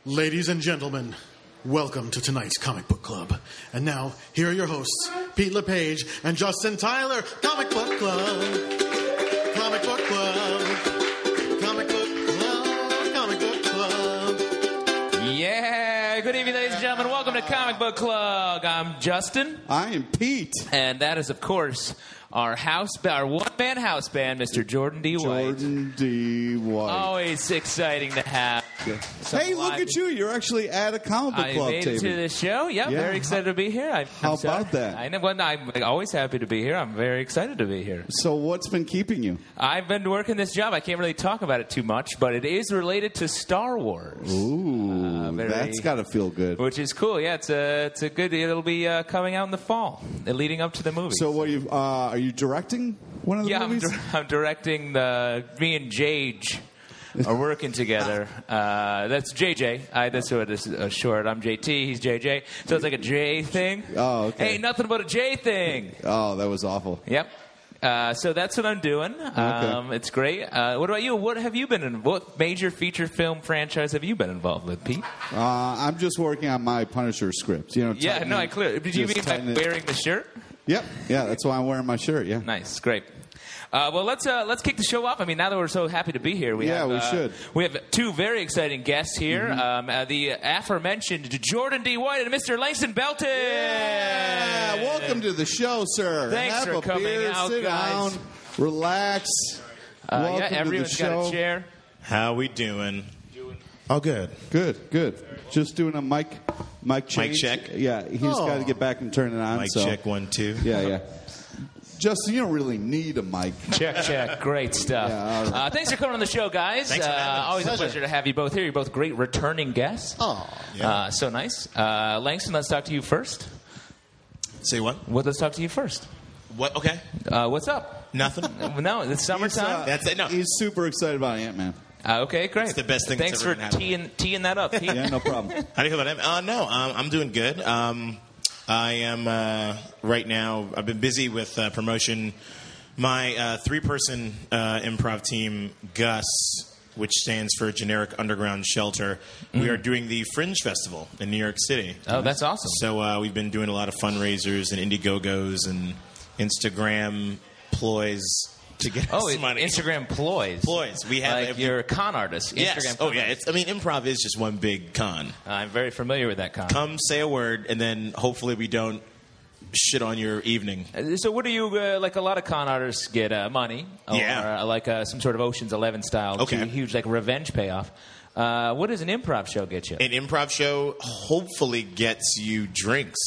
Ladies and gentlemen, welcome to tonight's Comic Book Club. And now, here are your hosts, Pete LePage and Justin Tyler. Comic Book Club. Comic Book Club. Comic Book Club. Comic Book Club. Yeah, good evening, ladies and gentlemen. Welcome to Comic Book Club. I'm Justin. I am Pete. And that is, of course, our one-man house band, Mr. Jordan D. White. Jordan D. White. Always exciting to have. Hey, look at you. You're actually at a comic book club I made it to the show. Yeah, Yeah. very excited to be here. How about that? I'm always happy to be here. I'm very excited to be here. So what's been keeping you? I've been working this job. I can't really talk about it too much, but it is related to Star Wars. Ooh, that's got to feel good. Which is cool. Yeah, it's a good. It'll be coming out in the fall, leading up to the movie. So what are you directing one of the movies? I'm directing me and Jage are working together. That's JJ. That's what it is short. I'm JT. He's JJ. So it's like a J thing. Oh, okay. Ain't nothing but a J thing. Oh, that was awful. Yep. So that's what I'm doing. Okay. It's great. What about you? What have you been in? What major feature film franchise have you been involved with, Pete? I'm just working on my Punisher script. Yeah, no, I clearly. Did you mean by wearing the shirt? Yep. Yeah, that's why I'm wearing my shirt. Yeah. Nice, great. Well, let's kick the show off. I mean, now that we're so happy to be here, we should. We have two very exciting guests here. Mm-hmm. The aforementioned Jordan D. White and Mr. Langston Belton. Yeah, welcome to the show, sir. Thanks Have for a coming beer, out, sit guys. down, relax. Welcome everyone's to the show. got a chair. How we doing? Oh, good. Good. Just doing a mic change. Mic check. Yeah, he's got to get back and turn it on. Mic check 1 2. Yeah. Justin, you don't really need a mic. Check. Great stuff. Yeah, all right. Thanks for coming on the show, guys. Thanks for having us. Always a pleasure to have you both here. You're both great returning guests. Oh. Yeah. So nice. Langston, let's talk to you first. Say what? Let's talk to you first. What? Okay. What's up? Nothing. No, it's summertime. That's it. No. He's super excited about Ant-Man. Okay, great. It's the best thing Thanks that's for ever gonna happen. teeing that up, Pete. Yeah, no problem. How do you feel about him? No, I'm doing good. I am right now. I've been busy with promotion. My 3-person improv team, Gus, which stands for Generic Underground Shelter. We are doing the Fringe Festival in New York City. Oh, that's awesome. So we've been doing a lot of fundraisers and Indiegogos and Instagram ploys to get us money. Instagram ploys. We have like you're a con artist. Yes. Instagram Oh, yeah. Improv is just one big con. I'm very familiar with that con. Come, say a word, and then hopefully we don't shit on your evening. So what do you, like a lot of con artists get money. Yeah. Or like some sort of Ocean's 11 style. Okay. Huge like revenge payoff. What does an improv show get you? An improv show hopefully gets you drinks.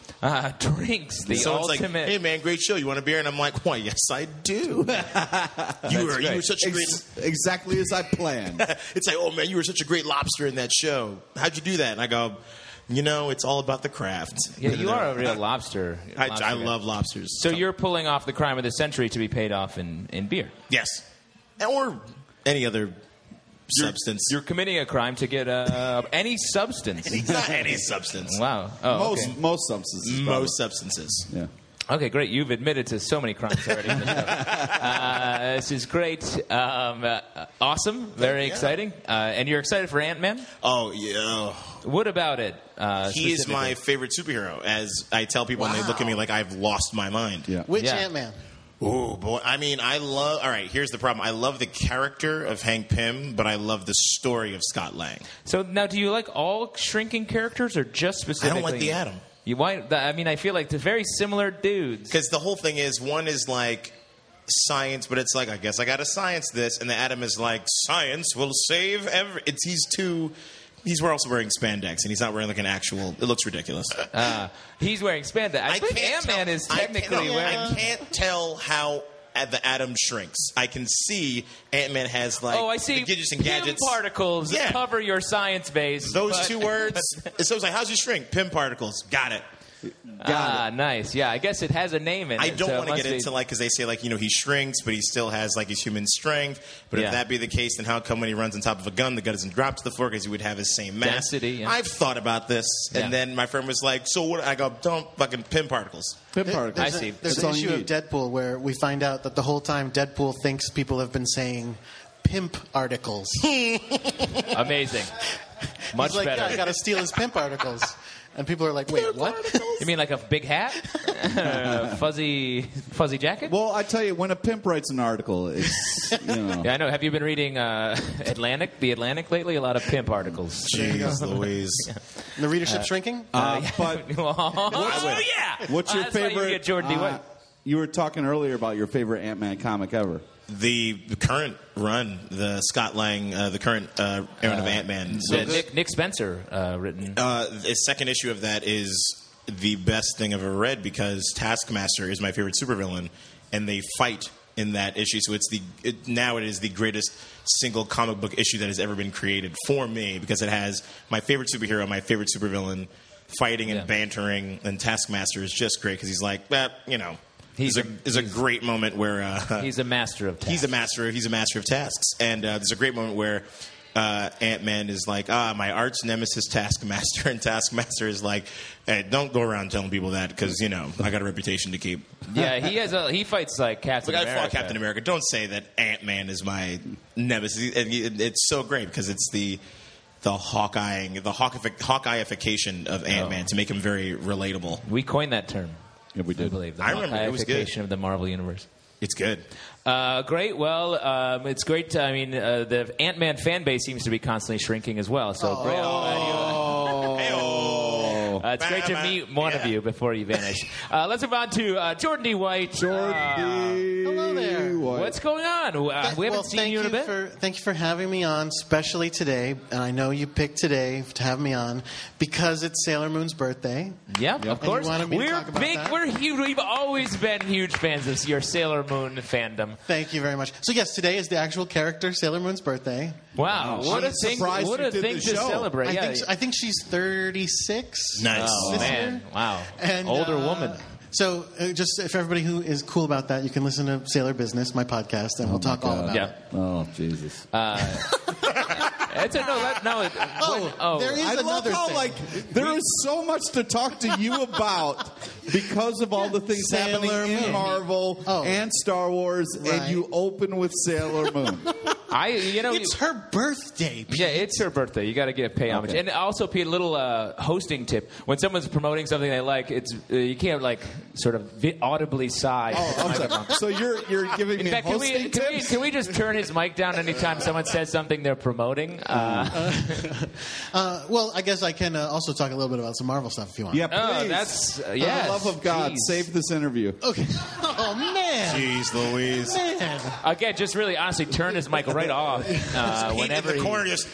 Drinks. The Someone's ultimate. like, hey, man, great show. You want a beer? And I'm like, why, yes, I do. you were such a great... Exactly as I planned. It's like, oh, man, you were such a great lobster in that show. How'd you do that? And I go, it's all about the craft. Yeah, you are a real lobster. I love lobsters. So you're pulling off the crime of the century to be paid off in beer. Yes. Or any other substance. You're committing a crime to get any substance. Not any substance. Wow. Oh, Most substances. Most substances. Yeah. Okay, great. You've admitted to so many crimes already in the show. This is great. Awesome. Very exciting. And you're excited for Ant-Man? Oh, yeah. What about it? He is my favorite superhero, as I tell people, and they look at me like I've lost my mind. Yeah. Which Yeah. Ant-Man? Oh, boy. I mean, all right, here's the problem. I love the character of Hank Pym, but I love the story of Scott Lang. So now, do you like all shrinking characters or just specifically? I don't like the Atom. I feel like they're very similar dudes. Because the whole thing is, one is like science, but it's like, I guess I got to science this, and the Atom is like, science will save He's also wearing spandex, and he's not wearing like an actual... It looks ridiculous. He's wearing spandex. I think Ant-Man is technically wearing... I can't tell how the Atom shrinks. I can see Ant-Man has like... Oh, I see. The gadgets and gadgets. Pym particles that cover your science base. Those two words. So it's like, how's he shrink? Pym particles. Got it. Nice. Yeah, I guess it has a name in it. I don't want to get be... into like, because they say like, he shrinks, but he still has like his human strength. But if that be the case, then how come when he runs on top of a gun, the gun doesn't drop to the floor because he would have his same mass? Density, yeah. I've thought about this, and then my friend was like, "So what?" I go, "Don't fucking Pym particles." Pym particles. I see. There's an issue of Deadpool where we find out that the whole time Deadpool thinks people have been saying pimp articles. Amazing. Much He's like, better. yeah, I got to steal his pimp articles. And people are like, wait, what? You mean like a big hat? Fuzzy jacket? Well, I tell you, when a pimp writes an article, it's, Yeah, I know. Have you been reading The Atlantic lately? A lot of pimp articles. Jeez Louise. The readership shrinking? Yeah. What's your That's why you favorite? get Jordan D. White. You were talking earlier about your favorite Ant-Man comic ever. The current run, the Scott Lang, the current run of Ant-Man. Nick Spencer written. The second issue of that is the best thing I've ever read because Taskmaster is my favorite supervillain, and they fight in that issue. So now it is the greatest single comic book issue that has ever been created for me because it has my favorite superhero, my favorite supervillain fighting and bantering, and Taskmaster is just great because he's like, He's a great moment where he's a master of tasks. He's a master of tasks, and there's a great moment where Ant-Man is like, my arch nemesis Taskmaster, and Taskmaster is like, hey, don't go around telling people that because I got a reputation to keep. Yeah, he fights like Captain America. I fought Captain America. Don't say that Ant-Man is my nemesis. It's so great because it's the Hawkeye-ification of Ant-Man to make him very relatable. We coined that term. Yeah, we did. I believe. The I remember. It was good. of the Marvel Universe. It's good. Great. Well, it's great. The Ant-Man fan base seems to be constantly shrinking as well. So great. It's great to meet one of you before you vanish. Let's move on to Jordan D. White. Hello there. What's going on? We haven't seen you in a bit. Thank you for having me on, especially today. And I know you picked today to have me on because it's Sailor Moon's birthday. Yeah, of course. We're big. We're huge. We've always been huge fans of your Sailor Moon fandom. Thank you very much. So yes, today is the actual character Sailor Moon's birthday. Wow, what a thing! What a thing to celebrate! I think she's 36. Nice. Oh man! Wow. And, older woman. So, just if everybody who is cool about that, you can listen to Sailor Business, my podcast, and we'll talk all about it. Oh, Jesus. There is another thing. There is so much to talk to you about because of all the things Sailor happening Moon. in Marvel and Star Wars, and you open with Sailor Moon. It's her birthday, Pete. Yeah, it's her birthday. You got to pay homage. Okay. And also, Pete, a little hosting tip: when someone's promoting something they like, you can't sort of audibly sigh. Oh, I'm sorry. So you're giving me hosting tips? Can we just turn his mic down anytime someone says something they're promoting? Well, I guess I can also talk a little bit about some Marvel stuff if you want. Yeah, please. Oh, that's For the love of God, save this interview. Okay. Oh man. Jeez Louise. Man. Again, just really honestly, turn his mic right off whenever in the corner just.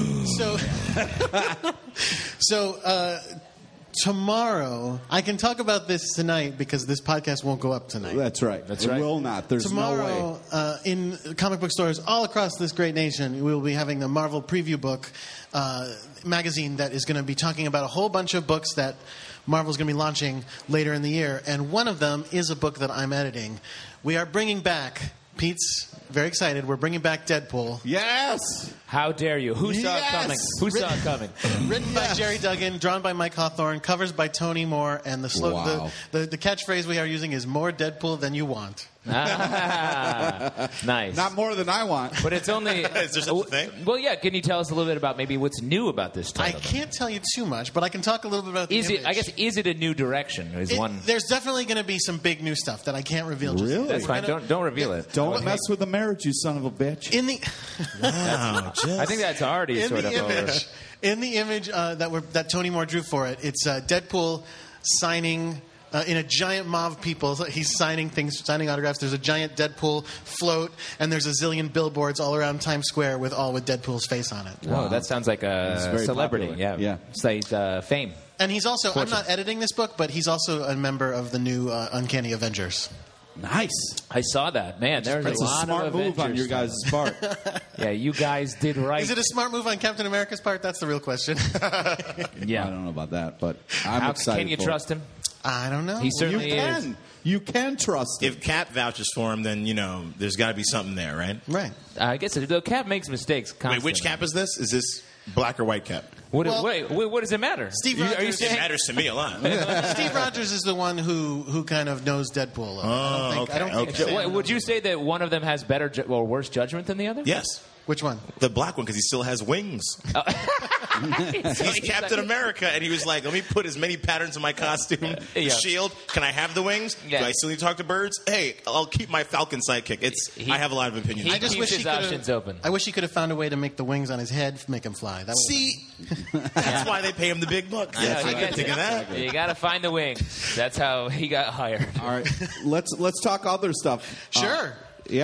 So tomorrow, I can talk about this tonight because this podcast won't go up tonight. That's right. It will not. There's tomorrow, no way. In comic book stores all across this great nation, we will be having the Marvel Preview Book magazine that is going to be talking about a whole bunch of books that Marvel's going to be launching later in the year. And one of them is a book that I'm editing. We are bringing back, Pete's very excited, we're bringing back Deadpool. Yes! How dare you? Who saw it coming? Who saw it coming? Written by Jerry Duggan, drawn by Mike Hawthorne, covers by Tony Moore, and the catchphrase we are using is more Deadpool than you want. Nice. Not more than I want. But it's only... Is there such a thing? Well, yeah. Can you tell us a little bit about maybe what's new about this title? I can't tell you too much, but I can talk a little bit about the image. Is it a new direction? There's definitely going to be some big new stuff that I can't reveal. Really? That's fine. Don't reveal it. Don't mess with the marriage, you son of a bitch. Wow. I think that's already sort of over. In the image that Tony Moore drew for it, it's Deadpool signing... in a giant mob of people. He's signing autographs. There's a giant Deadpool float, and there's a zillion billboards all around Times Square with Deadpool's face on it. Wow, that sounds like a celebrity. Popular. Yeah. It's like fame. And he's also, I'm not editing this book, but he's also a member of the new Uncanny Avengers. Nice. I saw that. Man, there's a smart move on your guys' part. Yeah, you guys did right. Is it a smart move on Captain America's part? That's the real question. Yeah. I don't know about that, but I'm excited. Can you trust him? I don't know. He certainly is. You can trust him. If Cap vouches for him, then, there's got to be something there, right? Right. I guess the Cap makes mistakes constantly. Wait, which Cap is this? Is this black or white Cap? What does it matter? Steve Rogers. It matters to me a lot. Steve Rogers is the one who kind of knows Deadpool. I don't think Would you say that one of them has better or worse judgment than the other? Yes. Which one? The black one, because he still has wings. He's Captain America, and he was like, let me put as many patterns in my costume. The shield. Can I have the wings? Do I still need to talk to birds? Hey, I'll keep my Falcon sidekick. I have a lot of opinions. I just wish his options open. I wish he could have found a way to make the wings on his head make him fly. That's why they pay him the big bucks. I didn't think of that. You got to find the wings. That's how he got hired. All right, let's talk other stuff. Sure.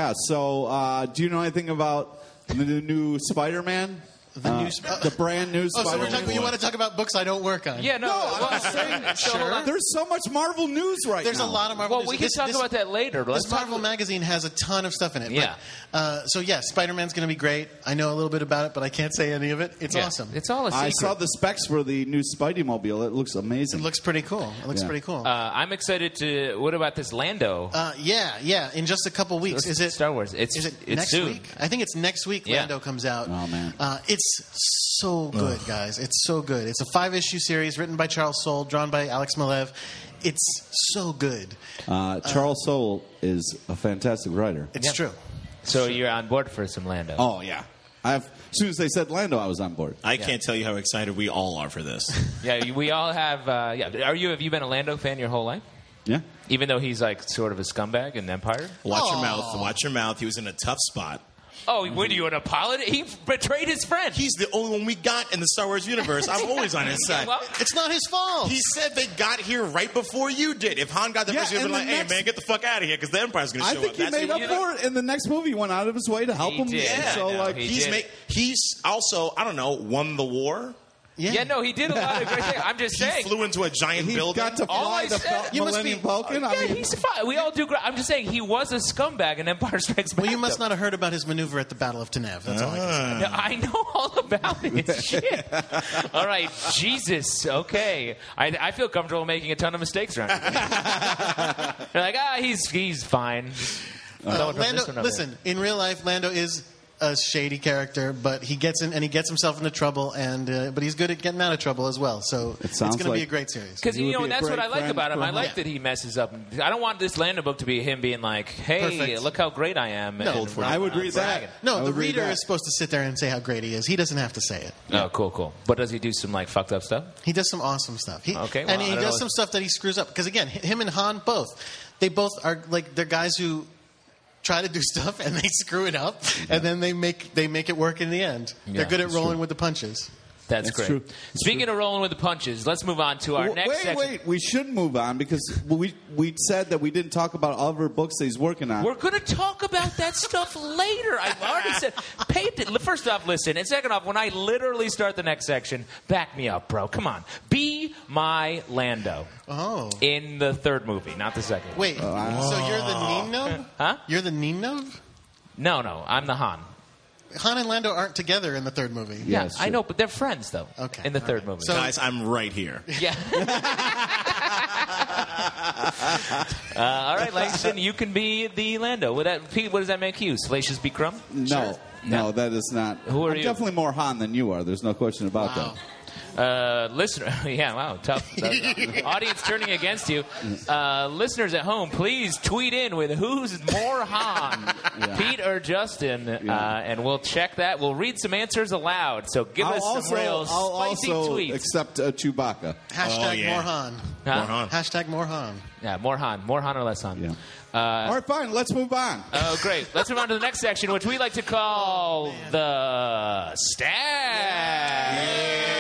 So do you know anything about the new Spider-Man? The brand new Spider-Man. So you want to talk about books I don't work on? Yeah, no. I'm saying, sure. There's so much Marvel news right now. There's a lot of Marvel news. Well, we can talk about that later. This Marvel magazine has a ton of stuff in it. Yeah. Spider-Man's going to be great. I know a little bit about it, but I can't say any of it. It's awesome. It's all a secret. I saw the specs for the new Spidey-mobile. It looks amazing. It looks pretty cool. I'm excited to... What about this Lando? Yeah. In just a couple weeks. Is it Star Wars? Is it next soon. week? I think it's next week Lando comes out. Oh, man. It's so good, guys. It's so good. It's a 5-issue series written by Charles Soule, drawn by Alex Maleev. It's so good. Charles Soule is a fantastic writer. It's true. So you're on board for some Lando? Oh, yeah. As soon as they said Lando, I was on board. I can't tell you how excited we all are for this. Yeah, we all have... Have you been a Lando fan your whole life? Yeah. Even though he's like sort of a scumbag in Empire? Watch your mouth. He was in a tough spot. Oh, what are you, an apologist? He betrayed his friend. He's the only one we got in the Star Wars universe. I'm always on his side. Well, it's not his fault. He said they got here right before you did. If Han got there first, you'd be like, hey, man, get the fuck out of here because the Empire's going to show up. I think he made up for it in the next movie. He went out of his way to help him. Did. Yeah. So, he's also, I don't know, won the war. Yeah, no, he did a lot of great things. I'm just saying. He flew into a giant building. Got to fly the Millennium Falcon. He's fine. We all do great. I'm just saying he was a scumbag in Empire Strikes Back. Well, you must not have heard about his maneuver at the Battle of Tanev. That's all I can say. No, I know all about it. Shit. All right, Jesus. Okay. I feel comfortable making a ton of mistakes around him. They're like, he's fine. Lando, listen, in real life, Lando is a shady character, but he gets himself into trouble, but he's good at getting out of trouble as well. So it's going to be a great series. Because that's what I like about him. I like that he messes up. I don't want this Lando book to be him being like, "Hey, perfect. Look how great I am." No, I would read that. No, the reader is supposed to sit there and say how great he is. He doesn't have to say it. Oh, cool. But does he do some like fucked up stuff? He does some awesome stuff. He does some stuff that he screws up. Because again, him and Han they both are like they're guys who try to do stuff and they screw it up, and then they make it work in the end. They're good at rolling with the punches. That's great. True. Speaking of rolling with the punches, let's move on to our next section. Wait. We should move on because we said that we didn't talk about other books that he's working on. We're going to talk about that stuff later. I've already said. First off, listen. And second off, when I literally start the next section, back me up, bro. Come on. Be my Lando. Oh. In the third movie, not the second. Wait. So you're the Nino? Huh? You're the Nino? No. I'm the Han. Han and Lando aren't together in the third movie. Yeah, I know, but they're friends, though. Okay. In the third movie. So, guys, I'm right here. Yeah. All right, Langston, you can be the Lando. Pete, what does that make you? Salacious B. Crumb? No. No, that is not. Who are I'm you? Definitely more Han than you are. There's no question about that. Listener, tough. Audience turning against you. Listeners at home, please tweet in with who's more Han, Pete or Justin, and we'll check that. We'll read some answers aloud. So give us some real spicy tweets. Except Chewbacca. Hashtag more Han. Huh? More Han. Hashtag more Han. Yeah, more Han or less Han. Yeah. All right, fine. Let's move on. Oh, great. Let's move on to the next section, which we like to call the Stack.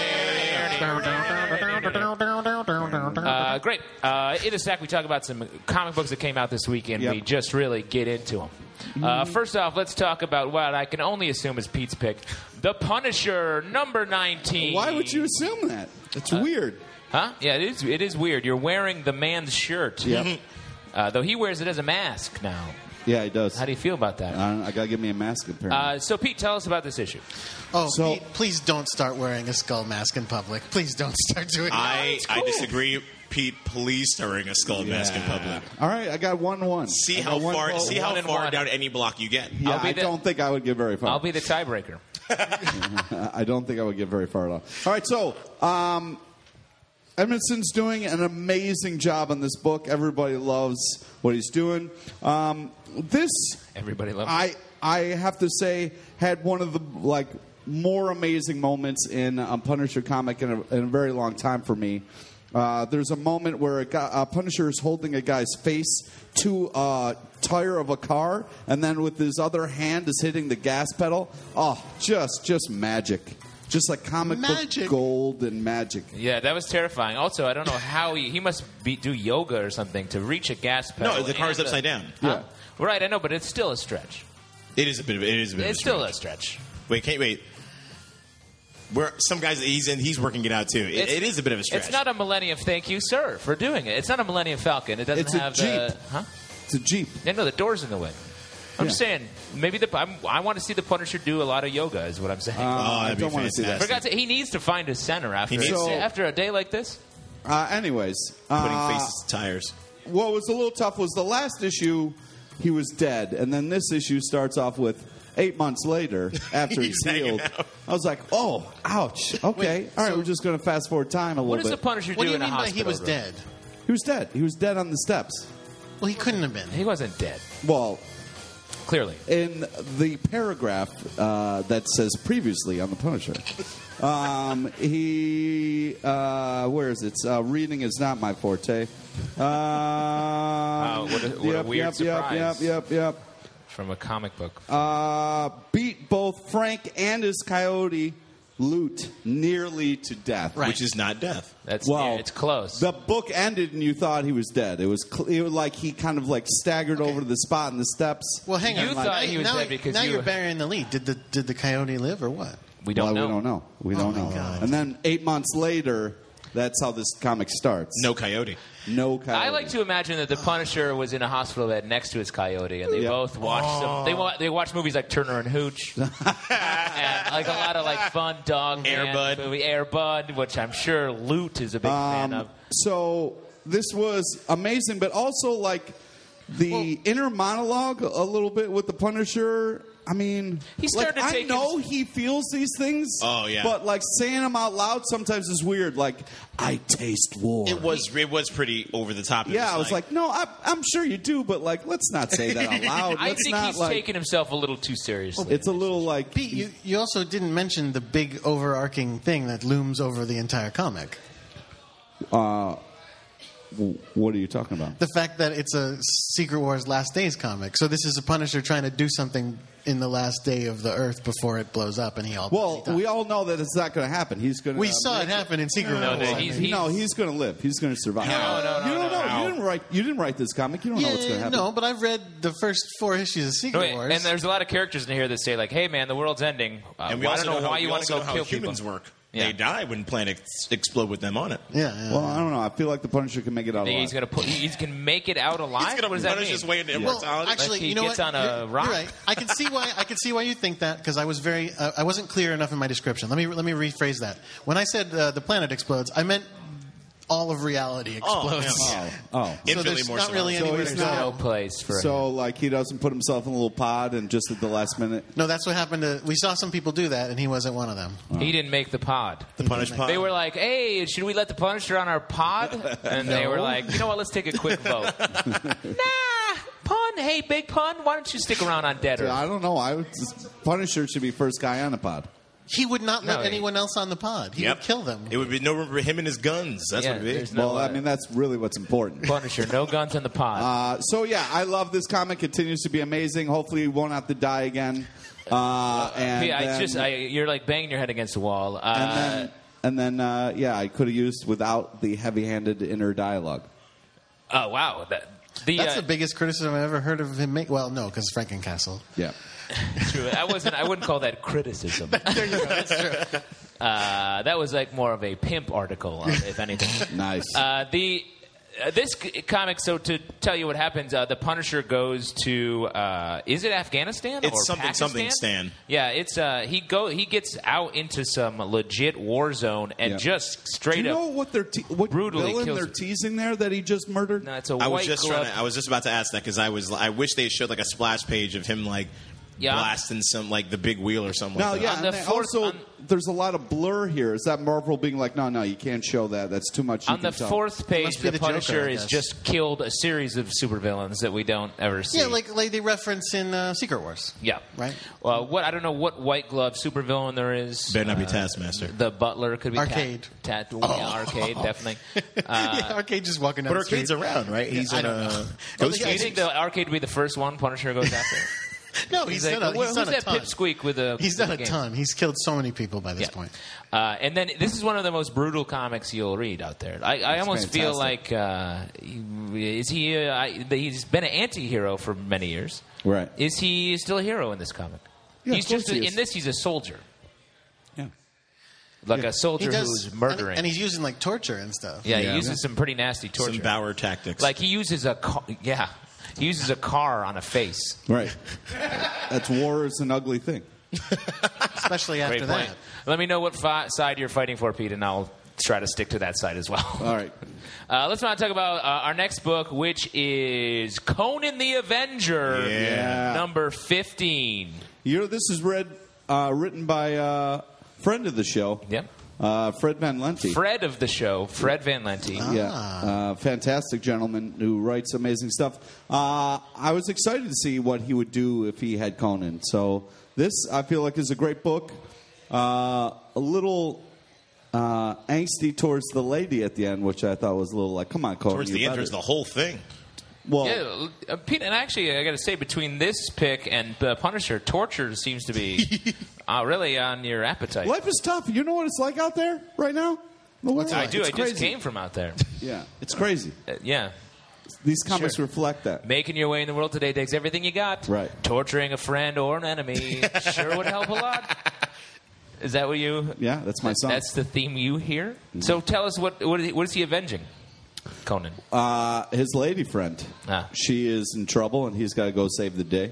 Great. In a Stack, we talk about some comic books that came out this week, and we just really get into them. First off, let's talk about what I can only assume is Pete's pick, The Punisher, number 19. Why would you assume that? It's weird. Huh? Yeah, it is weird. You're wearing the man's shirt. Yep. Though he wears it as a mask now. Yeah, he does. How do you feel about that? I got to give me a mask, apparently. So, Pete, tell us about this issue. Pete, please don't start wearing a skull mask in public. Please don't start doing that. I disagree. Pete, please start wearing a skull mask in public. All right, I got 1-1. See how far down any block you get. Yeah, I don't think I would get very far. I'll be the tiebreaker. I don't think I would get very far at all. All right, so Edmondson's doing an amazing job on this book. Everybody loves what he's doing. Everybody loves it. I have to say, had one of the more amazing moments in a Punisher comic in a very long time for me. There's a moment where a Punisher is holding a guy's face to a tire of a car, and then with his other hand is hitting the gas pedal. Oh, just magic. Just like comic book gold and magic. Yeah, that was terrifying. Also, I don't know how he must do yoga or something to reach a gas pedal. No, the car's upside down. Yeah. Right, I know, but it's still a stretch. It is a bit of a stretch. It's still a stretch. Wait. Where some guys he's working it out too. It is a bit of a stretch. It's not a Millennium. Thank you, sir, for doing it. It's not a Millennium Falcon. It doesn't It's a have Jeep. Huh? It's a Jeep. Yeah, no, the door's in the way. I'm just saying, maybe I want to see the Punisher do a lot of yoga. Is what I'm saying. I don't want to see that. For God's sake, he needs to find his center after a day like this. Anyways, Putting faces to tires. what was a little tough was the last issue, he was dead, and then this issue starts off with 8 months later after he's healed. I was like, oh, ouch. Okay, Wait, all right, so- we're just going to fast forward time a What little does the bit. Punisher What do do you in a mean by hospital he was room? dead? He was dead. He was dead on the steps. Well, he couldn't have been. He wasn't dead. Well, Clearly. in the paragraph that says previously on the Punisher, where is it? Reading is not my forte. What a weird surprise. Yep. From a comic book. Beat both Frank and his coyote Loot nearly to death. Right. Which is not death. It's close. The book ended and you thought he was dead. It was like he kind of like staggered over to the spot in the steps. Well, hang You on. thought he was now, dead because now you- you're burying the lead. Did the coyote live or what? We don't know. We don't know. We don't know. God. And then 8 months later, that's how this comic starts. No coyote. No coyote. I like to imagine that the Punisher was in a hospital bed next to his coyote, and they both watched they watched movies like Turner and Hooch, and like a lot of like fun dog Air Bud. movie, Air Bud, which I'm sure Loot is a big fan of. So this was amazing, but also like the inner monologue a little bit with the Punisher. I mean, He started like, I taking- know he feels these things. Oh, yeah. But like saying them out loud sometimes is weird. Like, I taste war. It was pretty over the top. It Yeah, I was like, no, I'm sure you do, but like, let's not say that out loud. I Let's think not he's like. taking himself a little too seriously. It's a little like. Pete, you also didn't mention the big overarching thing that looms over the entire comic. What are you talking about? The fact that it's a Secret Wars Last Days comic. So this is a Punisher trying to do something in the last day of the Earth before it blows up, and he all. Well, we all know that it's not going to happen. He's going to. We saw it happen in Secret Wars. He's going to live. He's going to survive. No, You don't know. no. You didn't write this comic. You don't know what's going to happen. No, but I've read the first 4 issues of Secret Wait, Wars. and there's a lot of characters in here that say like, "Hey, man, the world's ending. and we I also don't know how, why you want to go how kill humans people." work. Yeah. They die when planets explode with them on it. yeah. Well, I don't know. I feel like the Punisher can make it out Think alive. He's gonna make it out alive. He's going What to does that punish mean? his way into Well, immortality. actually, Like he you know gets what? on a rock? You're right. I can see why you think that because I was very I wasn't clear enough in my description. Let me rephrase that. When I said the planet explodes, I meant all of reality explodes. yeah. Oh. So Infinitely there's more not so. really So anywhere he's to not- go. No place for him. So, like, he doesn't put himself in a little pod and just at the last minute. No, that's what happened to. We saw some people do that, and he wasn't one of them. He didn't make the pod. The Punish Pod. They were like, "Hey, should we let the Punisher on our pod?" And they were like, "You know what? Let's take a quick vote." Nah, Pun. Hey, Big Pun, why don't you stick around on Dead Earth? I don't know. Punisher should be first guy on the pod. He would not let No, anyone else on the pod. He would kill them. It would be no room for him and his guns. That's Yeah, what it would be. there's no, Well, I mean, that's really what's important. Punisher, no guns on the pod. So yeah, I love this comic. Continues to be amazing. Hopefully, he won't have to die again. And Yeah, then, you're like banging your head against the wall. and then, I could have used without the heavy-handed inner dialogue. Oh wow, That's the biggest criticism I've ever heard of him make. Well, no, because Frankencastle. Yeah. true. I wouldn't call that criticism. There you go. That's true. That was like more of a pimp article, if anything. Nice. This comic. So to tell you what happens, the Punisher goes to is it Afghanistan It's or something, Pakistan? something, Stan. Yeah, it's he gets out into some legit war zone and Yeah. just Do straight you up. know what what brutally villain kills they're him. teasing there that he just murdered? No, it's a I white was just glove. I was just about to ask that because I wish they showed like a splash page of him like blasting some like the big wheel or something. No, like yeah. that. On the And fourth- also, on- there's a lot of blur here. Is that Marvel being like, no, you can't show that. That's too much. On the fourth page, Must be the the Joker, Punisher I has guess. just killed a series of supervillains that we don't ever see. Yeah, like they reference in Secret Wars. Yeah. Right? Well, I don't know what white glove supervillain there is. Better not be Taskmaster. The Butler could be Arcade. Yeah, Arcade, definitely. Yeah, Arcade just walking down But the street. Arcade's around, right? He's I in don't a know. Ghost Yeah, Do you Case. think the Arcade would be the first one Punisher goes after? No, he's like, done a, who's he's done a that ton. pipsqueak with a? He's done a game? ton. He's killed so many people by this point. And then this is one of the most brutal comics you'll read out there. I almost feel fantastic. like he's been an anti-hero for many years. Right. Is he still a hero in this comic? Yeah, he's of course just he is. in this. He's a soldier, Yeah. like a He soldier does who's murdering. and he's using like torture and stuff. yeah, Yeah. he uses some pretty nasty torture. Some Bauer tactics. Like he uses a he uses a car on a face. Right. That's war is an ugly thing. Especially after Great that. point. Let me know what side you're fighting for, Pete, and I'll try to stick to that side as well. All right. Let's not talk about our next book, which is Conan the Avenger, Yeah. number 15. You know, this is written by a friend of the show. Yep. Fred Van Lente. Fred of the show, Fred Van Lente. Yeah, fantastic gentleman who writes amazing stuff. I was excited to see what he would do if he had Conan. So this, I feel like, is a great book. A little angsty towards the lady at the end, which I thought was a little like, come on, Conan. Towards you the end, better. there's the whole thing. Well, Yeah, Pete, and actually, I got to say, between this pick and Punisher, torture seems to be really on your appetite. life is tough. You know what it's like out there right now? The world? I do. It's I just crazy. came from out there. Yeah, it's crazy. Yeah. These comics Sure. reflect that. Making your way in the world today takes everything you got. Right. Torturing a friend or an enemy sure would help a lot. Is that what you... Yeah, that's my song. That's the theme you hear? So tell us, what is he avenging, Conan? His lady friend. Ah. She is in trouble, and he's got to go save the day.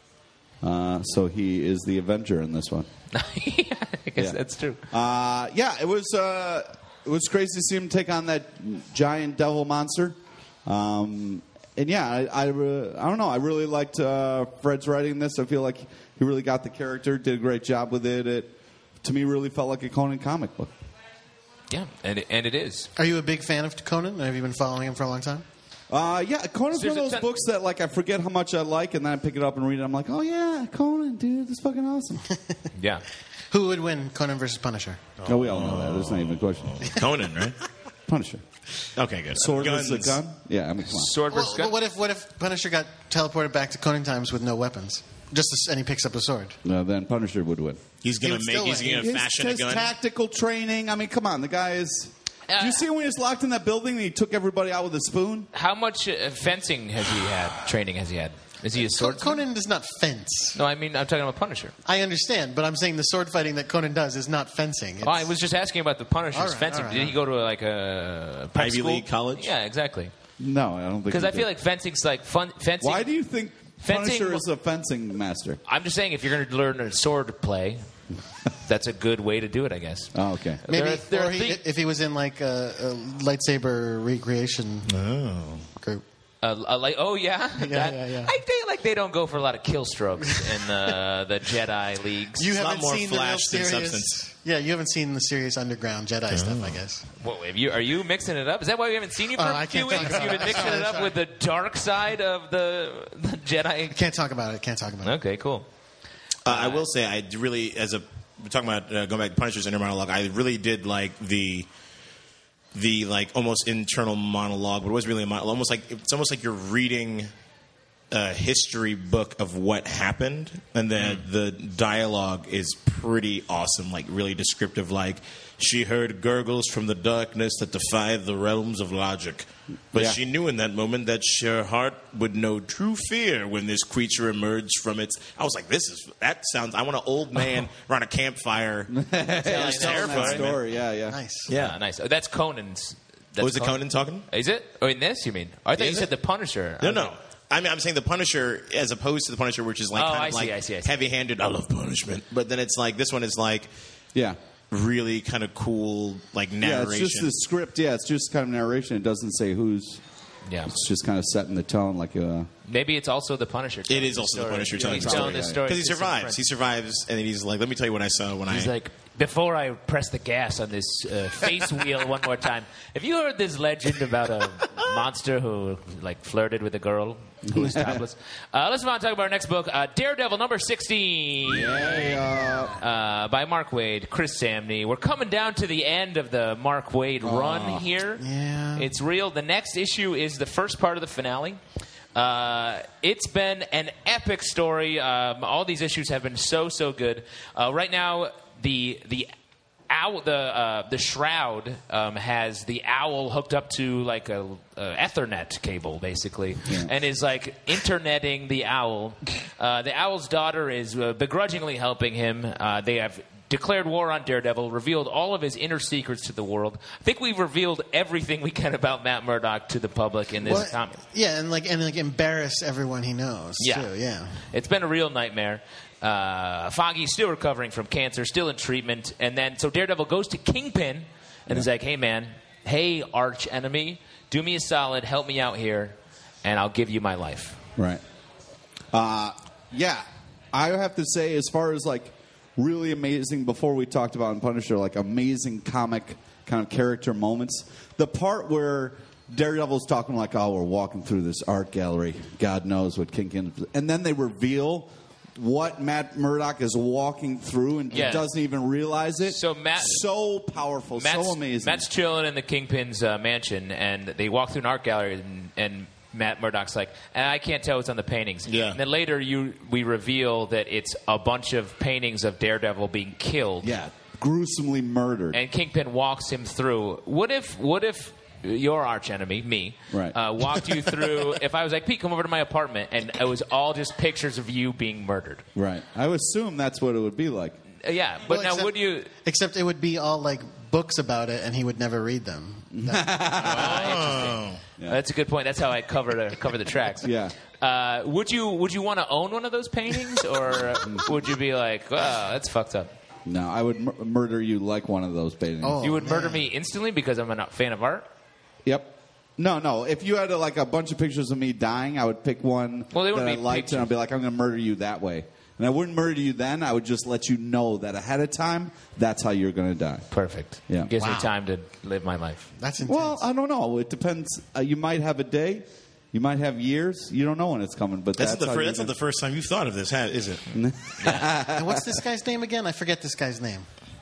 So he is the Avenger in this one. I guess Yeah. that's true. Yeah, it was crazy to see him take on that giant devil monster. And yeah, I don't know. I really liked Fred's writing this. I feel like he really got the character, did a great job with it. It to me really felt like a Conan comic book. Yeah, and it is. Are you a big fan of Conan? Have you been following him for a long time? Yeah, Conan's There's one of a those ton- books that like I forget how much I like, and then I pick it up and read it. I'm like, oh yeah, Conan, dude, that's fucking awesome. Yeah. Who would win, Conan versus Punisher? Oh, we all know that. There's not even a question. Conan, right? Punisher. Okay, good. Sword Guns. versus a gun? Yeah, I mean, come on. Sword versus Well, gun. what if Punisher got teleported back to Conan times with no weapons? And he picks up a sword. No, then Punisher would win. He's He gonna would make. still He's win. gonna fashion a his gun. tactical training. I mean, come on. The guy is. Do you see when he was locked in that building and he took everybody out with a spoon? How much fencing has he had? Training has he had? Is he a swordsman? Conan does not fence. No, I mean I'm talking about Punisher. I understand, but I'm saying the sword fighting that Conan does is not fencing. It's, Oh, I was just asking about the Punisher's All right, fencing. all right, Did he go to like a prep Ivy school? League college? Yeah, exactly. No, I don't think. Because he I feel did. like fencing's like fun. Fencing. Why do you think Fencing- Punisher is a fencing master? I'm just saying, if you're going to learn a sword play, that's a good way to do it, I guess. Oh, okay. maybe there or are if he was in like a lightsaber recreation group. Oh yeah, yeah. I think like they don't go for a lot of kill strokes in the Jedi leagues. You It's a lot haven't more seen the real flash than serious. substance. Yeah, you haven't seen the serious underground Jedi stuff, I guess. Are you mixing it up? Is that why we haven't seen you for I a few can't talk weeks? about You've been it. mixing it up Sorry. with the dark side of the Jedi. Can't talk about it. Can't talk about it. Okay, cool. I will say, I really, we're talking about going back to Punisher's inner monologue. I really did like the like almost internal monologue, but it was really a monologue. It's almost like you're reading a history book of what happened, and then the dialogue is pretty awesome, like really descriptive. Like, she heard gurgles from the darkness that defied the realms of logic, but Yeah. she knew in that moment that her heart would know true fear when this creature emerged from its. I was like, that sounds. I want an old man around a campfire. Telling that terrifying, man. story. Yeah. Nice. Yeah, nice. Oh, that's Conan's. That's Was it Conan talking? Is it? Oh, in this, you mean? I thought you Is said it? the Punisher. No. I mean, I'm saying the Punisher as opposed to the Punisher, which is like Oh, kind I of see, like I see. heavy-handed. I love punishment, but then it's like this one is like Yeah. really kind of cool, like Yeah, narration. it's just the script. Yeah, it's just kind of narration. It doesn't say who's Yeah. It's just kind of setting the tone, like Maybe it's also the Punisher. It is also the Punisher telling He's the telling story. the story Because he to some survives. friends. He survives, and then he's like, let me tell you what I saw when He's like, before I press the gas on this face wheel one more time, have you heard this legend about a monster who flirted with a girl who was topless? Let's move on and talk about our next book, Daredevil number 16 by Mark Waid, Chris Samney. We're coming down to the end of the Mark Waid run here. Yeah. It's real. The next issue is the first part of the finale. It's been an epic story. All these issues have been so good. Right now, the shroud has the owl hooked up to like a Ethernet cable, basically, and is like interneting the owl. The owl's daughter is begrudgingly helping him. They have declared war on Daredevil, revealed all of his inner secrets to the world. I think we've revealed everything we can about Matt Murdock to the public in this comic. Yeah, and embarrass everyone he knows. Yeah. Too. Yeah. It's been a real nightmare. Foggy's still recovering from cancer, still in treatment, and then so Daredevil goes to Kingpin and is like, "Hey man, hey arch enemy, do me a solid, help me out here, and I'll give you my life." Right. Yeah. I have to say, as far as like really amazing, before we talked about in Punisher, like amazing comic kind of character moments, the part where Daredevil's talking like, "Oh, we're walking through this art gallery. God knows what Kingpin," and then they reveal what Matt Murdock is walking through and doesn't even realize it. So so powerful, so amazing. Matt's chilling in the Kingpin's mansion, and they walk through an art gallery, and Matt Murdock's like, I can't tell what's on the paintings. Yeah. And then later we reveal that it's a bunch of paintings of Daredevil being killed. Yeah, gruesomely murdered. And Kingpin walks him through. What if your arch enemy, me, walked you through, if I was like, Pete, come over to my apartment, and it was all just pictures of you being murdered? Right. I would assume that's what it would be like. Yeah, but now would you... Except it would be all like books about it, and he would never read them. Interesting. Yeah. That's a good point. That's how I cover the tracks. Yeah. Would you want to own one of those paintings, or would you be like, wow, that's fucked up? No, I would murder you like one of those paintings. Oh, You would man. murder me instantly because I'm a fan of art? Yep. No. If you had like a bunch of pictures of me dying, I would pick one Well, they that wouldn't I be liked, pictures. and I'd be like, I'm going to murder you that way. And I wouldn't murder you then. I would just let you know that ahead of time, that's how you're going to die. Perfect. Yeah. Gives me Wow. time to live my life. That's intense. Well, I don't know. It depends. You might have a day. You might have years. You don't know when it's coming. But That's how not the first time you've thought of this, is it? And what's this guy's name again? I forget this guy's name.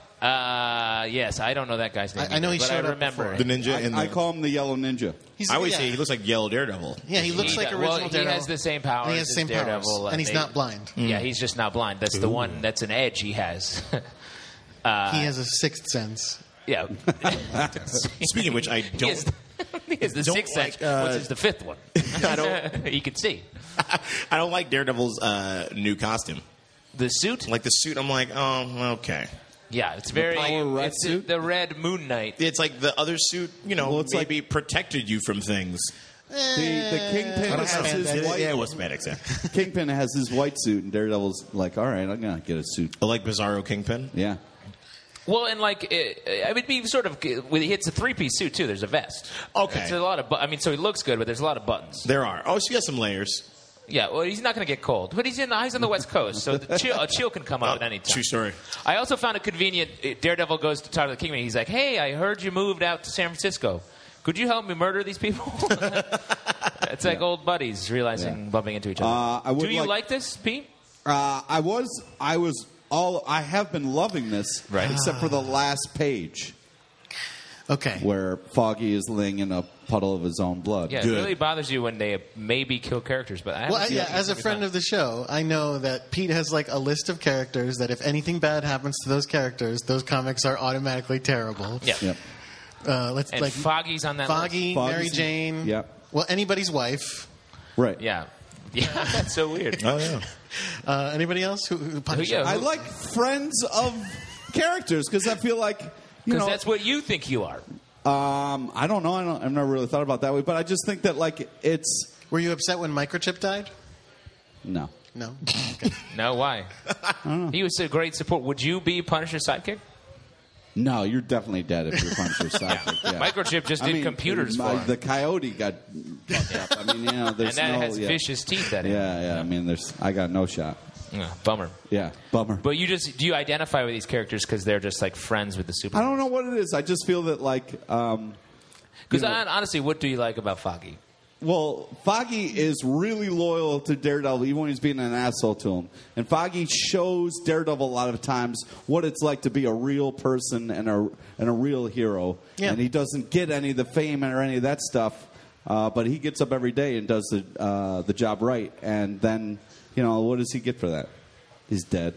Yes, I don't know that guy's name. I know either, he but showed I up remember before. The ninja. I call him the Yellow Ninja. I always say he looks like Yellow Daredevil. Yeah, he looks like does. original Well, Daredevil. he has the same powers. And he has the same as Daredevil, powers. And he's not blind. Yeah, he's just not blind. That's the one. That's an edge he has. He has a sixth sense. Yeah. Speaking of which, I He don't. has the don't sixth like, sense, which is the fifth one. I don't. He can see I don't like Daredevil's new costume. the suit. Like the suit, I'm like, oh, okay. Yeah, it's very. power red It's suit? the red Moon Knight. It's like the other suit, it's maybe protected you from things. The Kingpin has his white. Yeah, it was spandex. Yeah. Kingpin has his white suit, and Daredevil's like, all right, I'm gonna get a suit. I like Bizarro Kingpin. Yeah. Well, and I would be sort of. It's a three-piece suit too. There's a vest. Okay. It's a lot of. So he looks good, but there's a lot of buttons. There are. Oh, so you got some layers. Yeah, well, he's not going to get cold, but he's on the West Coast, so a chill can come up at any time. True story. I also found it convenient. Daredevil goes to talk to the Kingpin. He's like, "Hey, I heard you moved out to San Francisco. Could you help me murder these people?" It's like old buddies bumping into each other. Do you like this, Pete? I have been loving this, Right. except for the last page Okay. where Foggy is laying in a puddle of his own blood. Yeah, Good. it really bothers you when they maybe kill characters, but I haven't seen as a friend of the show, I know that Pete has like a list of characters that if anything bad happens to those characters, those comics are automatically terrible. Yeah. Yep. Let's And like Foggy's on that Foggy, Foggy's- Mary Jane. Yep. Well, anybody's wife. Right. list. Yeah. Yeah, that's so weird. Oh, yeah. Anybody else who Punisher? Yeah. I like friends of characters because I feel like Because that's what you think you are. I don't know. I've never really thought about it that way, but I just think that like it's Were you upset when Microchip died? no. No. No, why? He was a great support. Would you be Punisher's sidekick? No, you're definitely dead if you're Punisher sidekick. Yeah. Microchip just did computers for him. The coyote got fucked up. I mean, there's and that no... has vicious teeth at it. Yeah. I mean, I got no shot. Bummer. Yeah, bummer. But do you identify with these characters because they're just like friends with the superheroes? I don't know what it is. I just feel that like... Because honestly, what do you like about Foggy? Well, Foggy is really loyal to Daredevil, even when he's being an asshole to him. And Foggy shows Daredevil a lot of times what it's like to be a real person and a real hero. Yeah. And he doesn't get any of the fame or any of that stuff, but he gets up every day and does the job right. And then, what does he get for that? He's dead.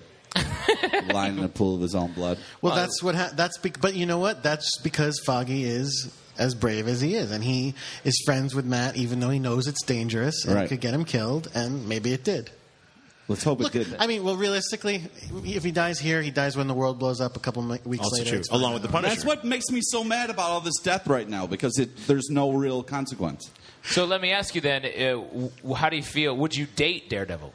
Lying in a pool of his own blood. Well, that's what. But you know what? That's because Foggy is as brave as he is, and he is friends with Matt, even though he knows it's dangerous and it could get him killed, and maybe it did. Let's hope it did. I mean, well, realistically, if he dies here, he dies when the world blows up a couple weeks later. True. Along with the Punisher. That's what makes me so mad about all this death right now, because there's no real consequence. So let me ask you then, how do you feel? Would you date Daredevil?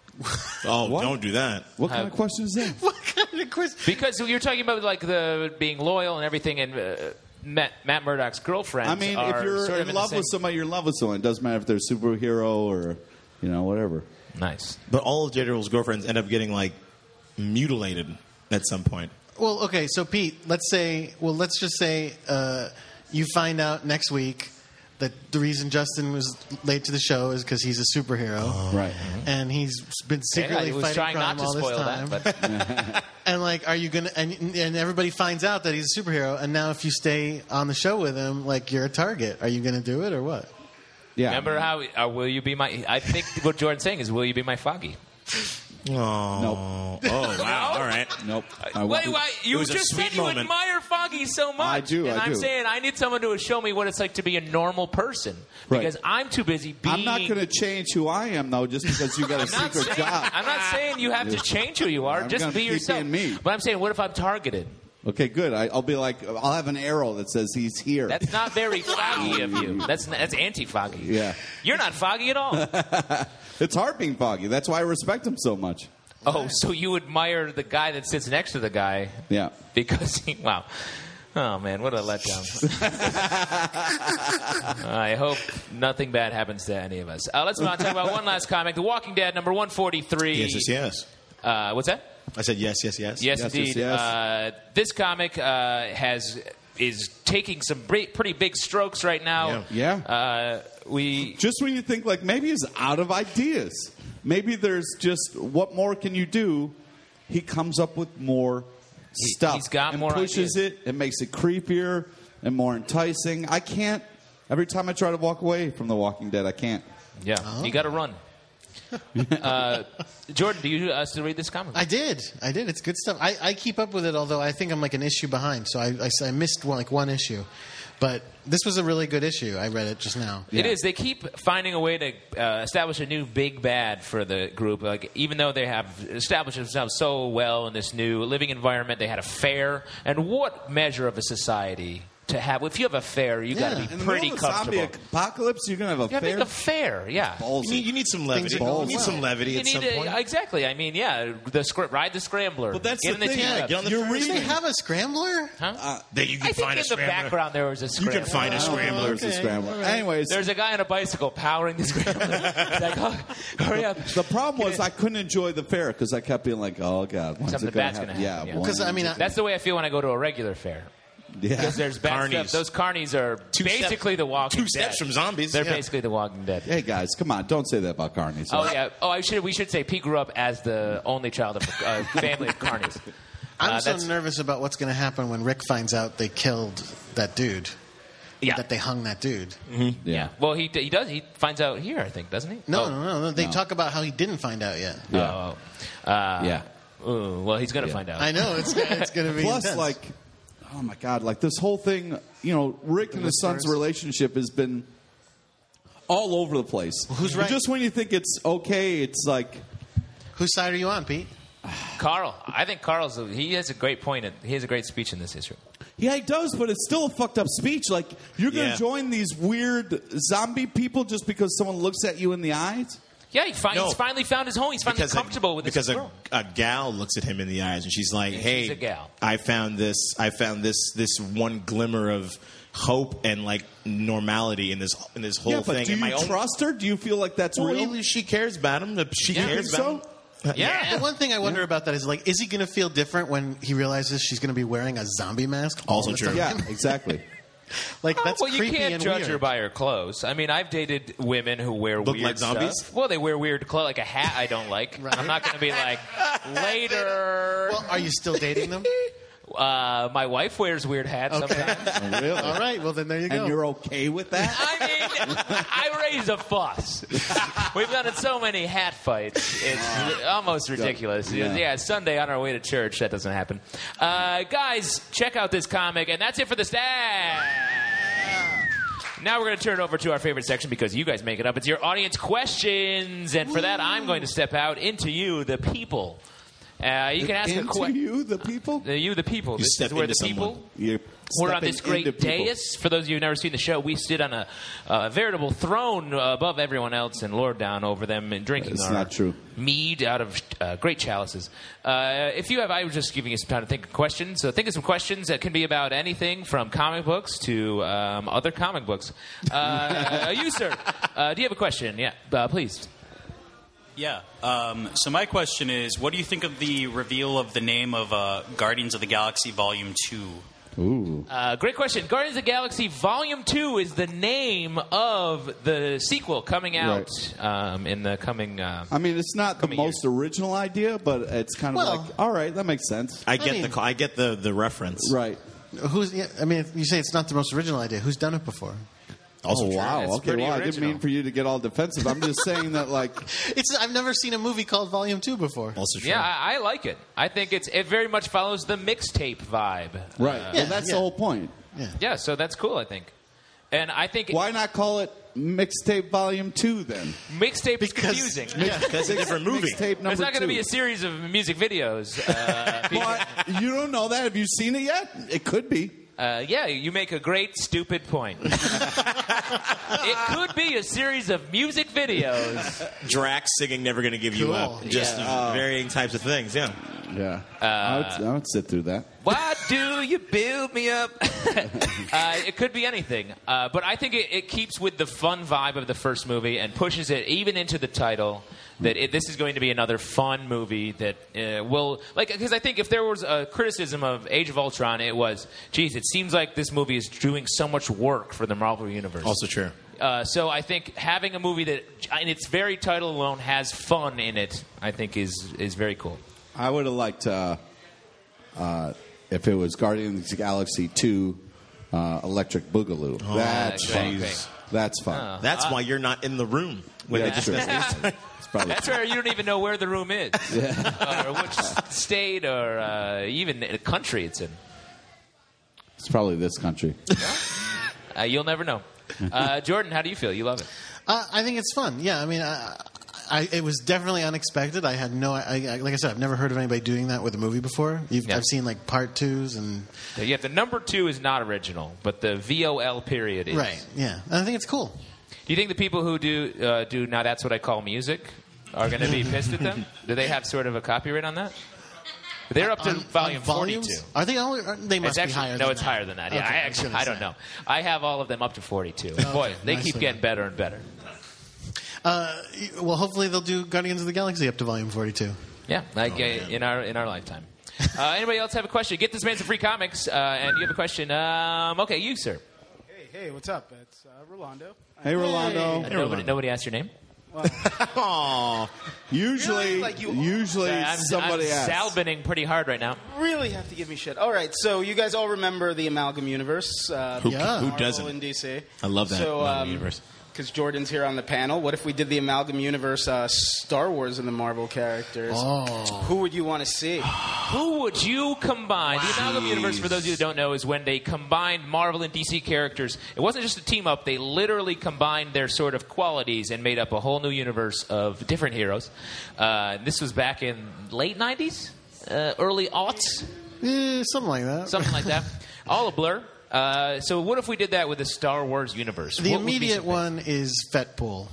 Don't do that. What kind of question is that? What kind of question? Because you're talking about like the being loyal and everything, and Matt Murdock's girlfriend. I mean, if you're sort of in love with somebody, you're in love with someone. It doesn't matter if they're a superhero or whatever. Nice. But all of Daredevil's girlfriends end up getting like mutilated at some point. Well, okay, so Pete, let's just say you find out next week that the reason Justin was late to the show is because he's a superhero, right? And he's been secretly fighting crime all this time. That, and like, are you gonna? And everybody finds out that he's a superhero, and now if you stay on the show with him, like you're a target. Are you going to do it or what? Yeah. Remember how will you be my? I think what Jordan's saying is, will you be my Foggy? Oh. Nope. Oh, wow. All right. Nope. Wait, you just said you admire Foggy so much. I do. And I'm saying I need someone to show me what it's like to be a normal person. Because I'm too busy being... I'm not going to change who I am, though, just because you got a secret job. I'm not saying you have to change who you are. Just be yourself. Being me. But I'm saying, what if I'm targeted? Okay, good. I'll be like, I'll have an arrow that says he's here. That's not very Foggy of you. That's anti-Foggy. Yeah. You're not Foggy at all. It's hard being Foggy. That's why I respect him so much. Oh, so you admire the guy that sits next to the guy? Yeah. Because wow. Oh man, what a letdown. I hope nothing bad happens to any of us. Let's move on to talk about one last comic, The Walking Dead, number 143. Yes. What's that? I said yes. Yes, indeed. Yes. This comic is taking some pretty big strokes right now. Yeah. Just when you think like maybe he's out of ideas. Maybe there's just what more can you do? He comes up with more stuff. He's got and more pushes ideas. it. It makes it creepier and more enticing. I can't. Every time I try to walk away from The Walking Dead, I can't. Yeah, you got to run. Jordan, do you still read this comic? I did. It's good stuff. I keep up with it, although I think I'm like an issue behind, so I missed one issue. But this was a really good issue. I read it just now. It is. They keep finding a way to establish a new big bad for the group. Like even though they have established themselves so well in this new living environment, they had a fair. And what measure of a society to have? If you have a fair, you got to be pretty comfortable. Zombie apocalypse, you're gonna have a fair. You got to make a fair, yeah. You need some levity. You need some levity at some point. Exactly. I mean, yeah. Ride the scrambler. But that's get the in thing. The get on the Do they have a scrambler? Huh? That you can I think find in a scrambler. the background there was a scrambler. You can find a scrambler. There's a scrambler. Right. Anyways, there's a guy on a bicycle powering the scrambler. It's like, hurry up. The problem was I couldn't enjoy the fair because I kept being like, oh god, when's something it gonna bad's happen? going to happen. Yeah, Because I mean, that's the way I feel when I go to a regular fair. Yeah. Because there's bad stuff. Those carnies are basically the Walking Dead. 2 steps from zombies. They're basically the Walking Dead. Hey guys, come on! Don't say that about carnies. Oh yeah. Oh, we should say Pete grew up as the only child of a family of carnies. I'm so nervous about what's going to happen when Rick finds out they killed that dude. Yeah. That they hung that dude. Mm-hmm. Yeah. Well, he does. He finds out here, I think, doesn't he? No. They talk about how he didn't find out yet. Yeah. Yeah. Ooh, well, he's going to find out. I know it's going to be Plus, intense. like, oh my god, like this whole thing. Rick and his son's relationship has been all over the place. Well, who's right? Just when you think it's okay, it's like, whose side are you on, Pete? Carl. I think he has a great point. He has a great speech in this issue. yeah, he does, but it's still a fucked up speech. Like, you're going to join these weird zombie people just because someone looks at you in the eyes? Yeah, he's finally found his home. He's finally comfortable with this girl. Because a gal looks at him in the eyes and she's like, "Hey, she's a gal. I found this one glimmer of hope and like normality in this whole thing." But do you trust her? Do you feel like that's real? She cares about him. She cares about him. Yeah. The one thing I wonder about that is, like, is he going to feel different when he realizes she's going to be wearing a zombie mask? Also true. Yeah, exactly. Like, that's well, you creepy can't and judge weird. her by her clothes. I mean, I've dated women who wear Look weird like zombies? stuff. Well, they wear weird clothes, like a hat I don't like. Right. I'm not going to be like, later. Well, are you still dating them? My wife wears weird hats sometimes. Oh, really? All right, well, then there you go. And you're okay with that? I mean, I raise a fuss. We've been in so many hat fights. It's almost ridiculous. Yeah, Sunday on our way to church. That doesn't happen. Guys, check out this comic, and that's it for the stat. Now we're going to turn it over to our favorite section because you guys make it up. It's your audience questions, and for that, I'm going to step out into you, the people. You can ask a question. You, the people? You, the people. This is where the people. We're on this great dais. For those of you who've never seen the show, we sit on a veritable throne above everyone else and lord down over them and drinking our mead out of great chalices. If you have, I was just giving you some time to think of questions. So think of some questions that can be about anything from comic books to other comic books. You, sir, do you have a question? Yeah, please. Yeah. So my question is, what do you think of the reveal of the name of Guardians of the Galaxy Volume 2? Ooh. Great question. Guardians of the Galaxy Volume 2 is the name of the sequel coming out in the coming I mean, it's not the most original idea, but it's kind of like, all right, that makes sense. I get the reference. Right. I mean, if you say it's not the most original idea, who's done it before? Also true. Wow. It's Okay, well, I didn't original. mean for you to get all defensive. I'm just saying that, like... I've never seen a movie called Volume 2 before. Also true. Yeah, I like it. I think it very much follows the mixtape vibe. Right. Well, that's the whole point. Yeah, so that's cool, I think. And I think... Why not call it Mixtape Volume 2, then? Mixtape is confusing. Because it's a different movie. Mixtape number It's not going to 2. be a series of music videos. Well, you don't know that. Have you seen it yet? It could be. Yeah, you make a great, stupid point. It could be a series of music videos. Drax singing "Never Gonna Give You Up." Just varying types of things. Yeah. Yeah. I would sit through that. Why do you build me up? It could be anything. But I think it keeps with the fun vibe of the first movie and pushes it even into the title. That this is going to be another fun movie that will... Because I think if there was a criticism of Age of Ultron, it was, geez, it seems like this movie is doing so much work for the Marvel Universe. Also true. So I think having a movie that, in its very title alone, has fun in it, I think is very cool. I would have liked, if it was Guardians of the Galaxy 2 Electric Boogaloo. That's fun. That's fun. That's why you're not in the room when they discuss these. That's where you don't even know where the room is. Or which state or even country it's in. It's probably this country. You'll never know. Jordan, how do you feel? You love it. I think it's fun. Yeah, I mean, it was definitely unexpected. I had like I said, I've never heard of anybody doing that with a movie before. I've seen like part 2s and... Yeah, the number 2 is not original, but the VOL period is. Right, yeah. And I think it's cool. Do you think the people who do Now That's What I Call Music are going to be pissed at them? Do they have sort of a copyright on that? They're up to volume 42. Are they all? They must It's be higher. No, it's higher than that. Yeah, Okay, I don't know. I have all of them up to 42. Boy, they keep getting better and better. Well, hopefully they'll do Guardians of the Galaxy up to volume 42. Yeah, in our lifetime. Anybody else have a question? Get this man some free comics. And you have a question. Okay, you, sir. Hey, what's up? It's Rolando. Hey, Rolando. Nobody asked your name? Aww. Usually somebody asks. I'm salbining pretty hard right now. Really have to give me shit. All right, so you guys all remember the Amalgam Universe? Who doesn't? In DC. I love that Amalgam Universe. Because Jordan's here on the panel. What if we did the Amalgam Universe, Star Wars and the Marvel characters? Who would you want to see? Who would you combine? The Amalgam Universe, for those of you who don't know, is when they combined Marvel and DC characters. It wasn't just a team-up. They literally combined their sort of qualities and made up a whole new universe of different heroes. This was back in late 90s? Early aughts? Something like that. Something like that. All a blur. So what if we did that with the Star Wars universe? The immediate one is Fetpool.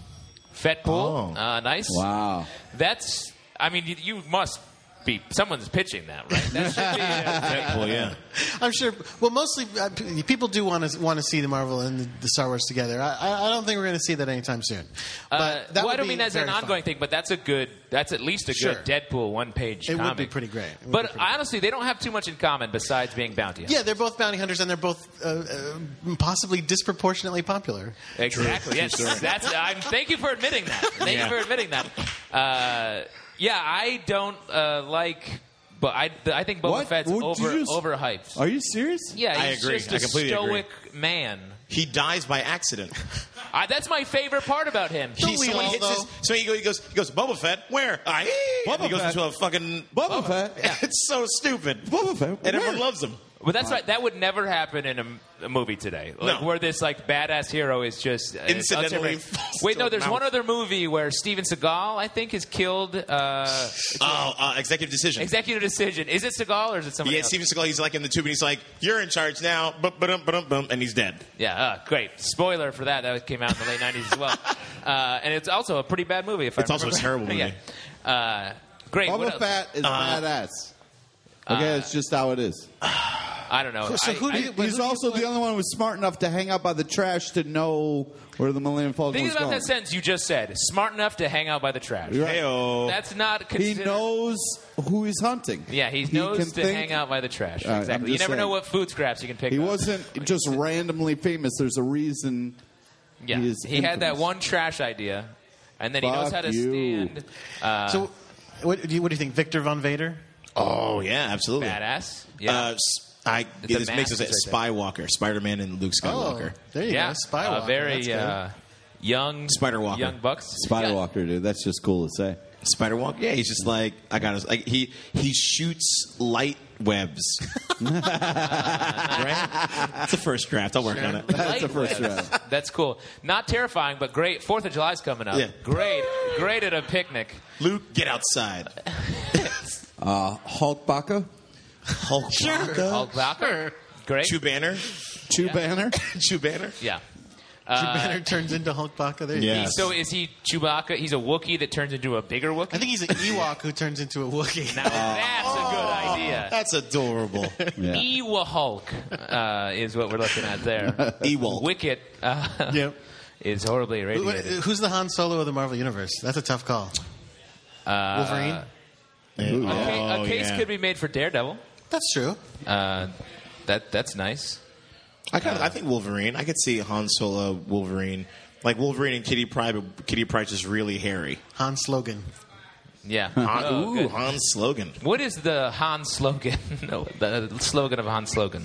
Fetpool. Oh. Nice. Wow. That's. I mean, you must be. Someone's pitching that, right? That should be. Well, yeah. I'm sure. Well, mostly people do want to see the Marvel and the Star Wars together. I don't think we're going to see that anytime soon. But that well, I would don't be mean that's an very ongoing fun. thing, but that's at least a Sure. good Deadpool one-page It comic. would be pretty great. It would But be pretty honestly, they don't have too much in common besides being bounty hunters. Yeah, they're both bounty hunters, and they're both possibly disproportionately popular. Exactly. Yes. Thank you for admitting that. Thank you for admitting that. Yeah, I don't like. But I think Boba What? Fett's What, did you just- overhyped. Are you serious? Yeah, I he's agree. just I a completely agree. stoic man. He dies by accident. That's my favorite part about him. Don't we all, though? So he goes, Boba Fett, where? And he goes Fett. into a fucking Boba Fett. Yeah. It's so stupid. Boba Fett. And everyone Where? loves him. But that's right. That would never happen in a movie today. Like, No. where this like badass hero is just Incidentally it's falls Wait, to no. a There's mouth. one other movie where Steven Seagal, I think, is killed. Executive decision. Executive Decision. Is it Seagal or is it somebody Yeah, else? Steven Seagal, he's like in the tube and he's like, you're in charge now, and he's dead. Yeah, great. Spoiler for that. That came out in the late 90s as well. And it's also a pretty bad movie. If I It's also a remember. terrible movie. Yeah. Great. What Boba else? Fett is badass. Okay, it's just how it is. I don't know. So who do you- He's also the only one who was smart enough to hang out by the trash to know where the Millennium Falcon Think was about going. that sentence you just said. Smart enough to hang out by the trash. Right. Heyo. That's not He considered. knows who he's hunting. Yeah, he can knows to think- hang out by the trash. All right, I'm Exactly. You just never know saying. what food scraps you can pick He up. wasn't just randomly famous. There's a reason. Yeah. he is He had that infamous. one trash idea, and then he knows Fuck how to you. stand. So, what do you think, Victor Von Vader? Oh, yeah, absolutely. Badass. Yeah. This mask makes us is a right Spywalker, Spider-Man and Luke Skywalker. There you yeah. go. Spywalker. Very That's good. young Spider-Walker. Young bucks. Spider Walker, dude. That's just cool to say. Spider-Walker? Yeah, he's just like, I got his, like, he shoots light webs. Right? It's the first draft. I'll work on it. That's the first Light round. webs. That's cool. Not terrifying, but great. 4th of July's coming up. Yeah. Great at a picnic. Luke, get outside. Hulk Baka, Hulk Hulk Valkyrie. Great. Chew Banner. Chew Banner. Chew Banner. Yeah. Banner turns into Hulk Baka. There you Yeah. go. So is he Chewbacca? He's a Wookiee that turns into a bigger Wookiee? I think he's an Ewok who turns into a Wookiee. Now, that's a good idea. That's adorable. Yeah. Ewahulk is what we're looking at there. Ewok. Wicket Yep. is horribly irradiated. Who's the Han Solo of the Marvel Universe? That's a tough call. Wolverine? A case yeah. could be made for Daredevil. That's true. That's nice. I think Wolverine. I could see Han Solo, Wolverine. Like Wolverine and Kitty Pryde, but Kitty Pryde just really hairy. Han Slogan. Yeah. Han, Oh, good. Han slogan. What is the Han slogan? No, the slogan of Han slogan.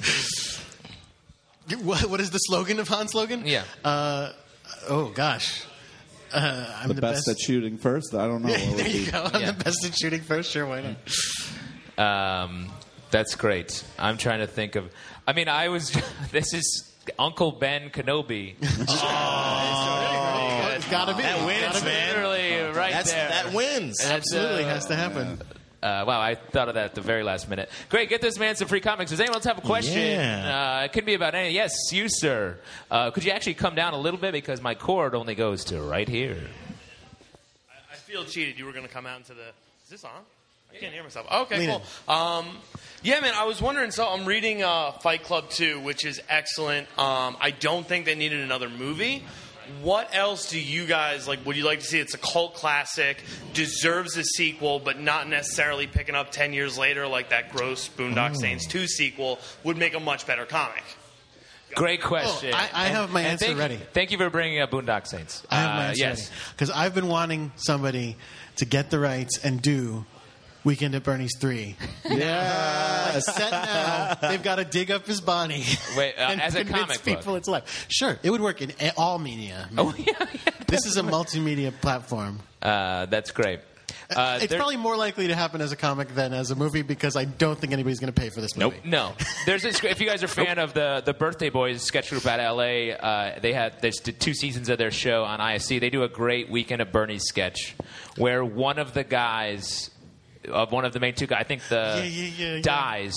What is the slogan of Han Slogan? Yeah. Oh, gosh. I'm The best at shooting first. I don't know. What would There be. you go. I'm Yeah. the best at shooting first. Sure, why not? That's great. I'm trying to think of. I mean, I was. This is Uncle Ben Kenobi. It's got to be. That wins, Gotta be. man. Literally right there. That wins. Absolutely has to happen. Wow, I thought of that at the very last minute. Great, get this man some free comics. Does anyone else have a question? Yeah. It could be about any. Yes, you, sir. Could you actually come down a little bit because my cord only goes to right here. I feel cheated. You were going to come out into the. Is this on? I can't hear myself. Okay, Lean cool. Yeah, man, I was wondering. So I'm reading Fight Club 2, which is excellent. I don't think they needed another movie. What else do you guys like? Would you like to see? It's a cult classic, deserves a sequel, but not necessarily picking up 10 years later like that gross Boondock Saints 2 sequel would make a much better comic. Great question. I have my answer ready. Thank you for bringing up Boondock Saints. I have my answer yes. because I've been wanting somebody to get the rights and do Weekend at Bernie's 3. Yes. Set now, they've got to dig up his body. Wait, and as a convince comic people book. it's live. Sure, it would work in all media. Oh, yeah. This is a multimedia platform. That's great. It's probably more likely to happen as a comic than as a movie because I don't think anybody's going to pay for this movie. No, there's this. If you guys are a fan of the Birthday Boys sketch group out of LA, there's 2 seasons of their show on ISC. They do a great Weekend at Bernie's sketch where one of the guys, of one of the main 2 guys, I think Yeah. dies.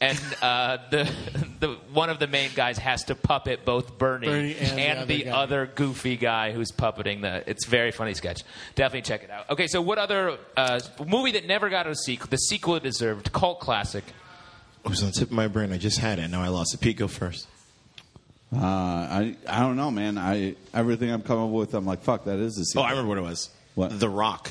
and the one of the main guys has to puppet both Bernie and the other goofy guy who's puppeting the. It's a very funny sketch. Definitely check it out. Okay, so what other movie that never got a sequel? The sequel it deserved, cult classic. It was on the tip of my brain. I just had it. Now I lost it. Pete, go first. I don't know, man. Everything I'm coming up with, I'm like, fuck, that is a sequel. Oh, I remember what it was. What? The Rock.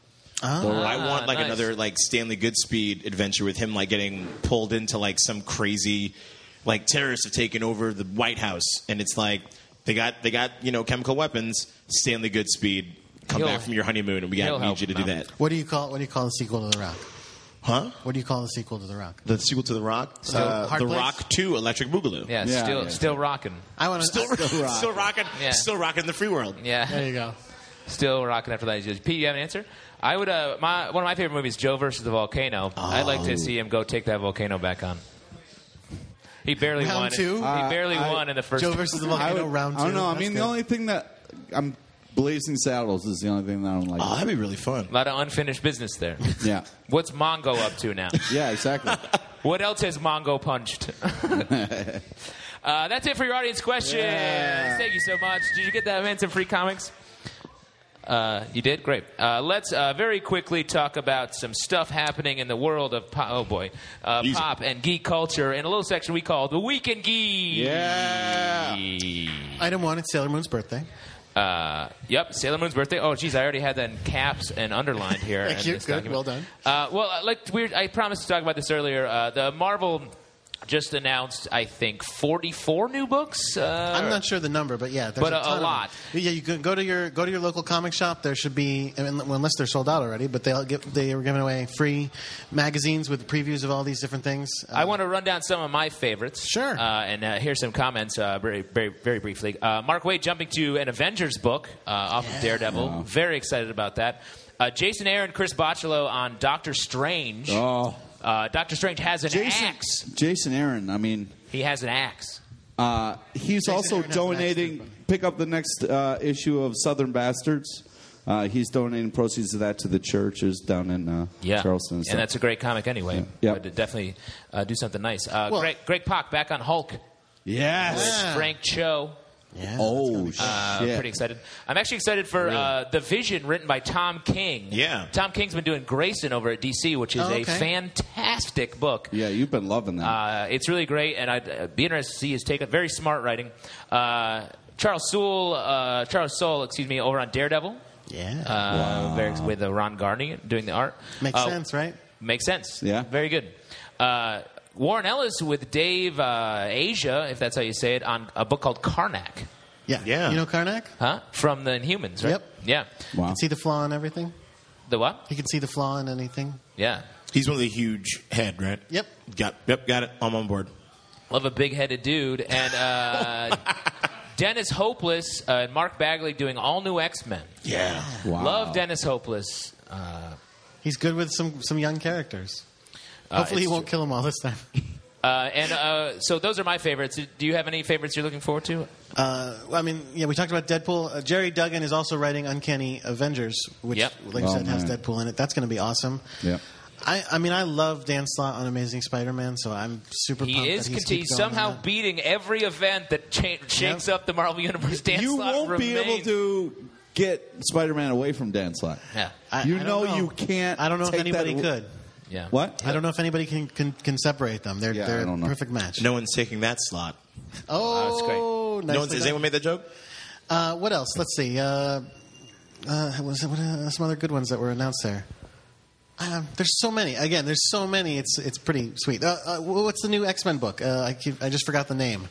I want like nice. another like Stanley Goodspeed adventure with him like getting pulled into like some crazy like terrorists have taken over the White House, and it's like they got chemical weapons. Stanley Goodspeed, come back from your honeymoon, and we need you to do that. What do you call the sequel to The Rock? Huh? What do you call the sequel to The Rock? The sequel to The Rock? Hard The Place? Rock 2, Electric Boogaloo. Yeah, still rocking. I want to Still rocking. Yeah. Still rocking the free world. Yeah. There you go. Still rocking after that. Pete, you have an answer? I would. One of my favorite movies, Joe versus the Volcano. I'd like to see him go take that volcano back on. He barely Round won. two? He barely won in the first. Joe versus the Volcano, round 2. I don't know. I That's mean, good. the only thing that I'm Blazing Saddles is the only thing that I don't like. Oh, that'd be really fun. A lot of unfinished business there. Yeah. What's Mongo up to now? Yeah, exactly. What else has Mongo punched? That's it for your audience questions. Yeah. Thank you so much. Did you get that, man? Some free comics? You did? Great. Let's very quickly talk about some stuff happening in the world of pop and geek culture in a little section we call The Week in Geek. Yeah. Item 1, it's Sailor Moon's birthday. Yep, Sailor Moon's birthday. Oh, geez, I already had that in caps and underlined here. Thank you. Good. Well done. I promised to talk about this earlier. The Marvel just announced, I think, 44 new books. I'm not sure the number, but yeah, there's But a a ton of lot. them. Yeah, you can go to your local comic shop. There should be, unless they're sold out already, but they were giving away free magazines with previews of all these different things. I want to run down some of my favorites. Sure. And here's some comments very, very, very briefly. Mark Waid jumping to an Avengers book off of Daredevil. Wow. Very excited about that. Jason Aaron, Chris Bocciolo on Doctor Strange. Oh. Doctor Strange has an axe. Jason Aaron, I mean, He has an axe. he's also Aaron has an donating. axe. Pick up the next issue of Southern Bastards. He's donating proceeds of that to the churches down in Charleston. And that's a great comic anyway. Yeah. But definitely do something nice. Well- Greg Pak back on Hulk. yes. Yeah. Frank Cho. Yeah, Oh shit! Pretty excited. I'm actually excited for The Vision, written by Tom King. Yeah. Tom King's been doing Grayson over at DC, which is a fantastic book. Yeah, you've been loving that. It's really great, and I'd be interested to see his take on very smart writing. Charles Soule, over on Daredevil. Yeah. With Ron Garney doing the art. Makes sense, right? Makes sense. Yeah. Very good. Warren Ellis with Dave Asia, if that's how you say it, on a book called Karnak. Yeah. You know Karnak? Huh? From the Inhumans, right? Yep. Yeah. Wow. You can see the flaw in everything. The what? You can see the flaw in anything. Yeah. He's one of the huge head, right? Yep. Got it. I'm on board. Love a big-headed dude. And Dennis Hopeless and Mark Bagley doing all new X-Men. Yeah. Wow. Love Dennis Hopeless. He's good with some young characters. Hopefully he it's won't kill them all this time. So those are my favorites. Do you have any favorites you're looking forward to? We talked about Deadpool. Jerry Duggan is also writing Uncanny Avengers, which, Yep. like you Oh, said, has man. Deadpool in it. That's going to be awesome. Yeah. I love Dan Slott on Amazing Spider-Man, so I'm super pumped He is that he's he's somehow beating every event that shakes up the Marvel Universe. Dan You Slott won't be able remains- to get Spider-Man away from Dan Slott. Yeah. You I know don't you can't. I don't know if take anybody that- could. Yeah. What? I don't know if anybody can separate them. They're I don't a know. perfect match. No one's taking that slot. Oh, that's nicely No one's, has done. anyone made that joke? What else? Let's see. Some other good ones that were announced there. There's so many. Again, there's so many. It's pretty sweet. What's the new X-Men book? I just forgot the name.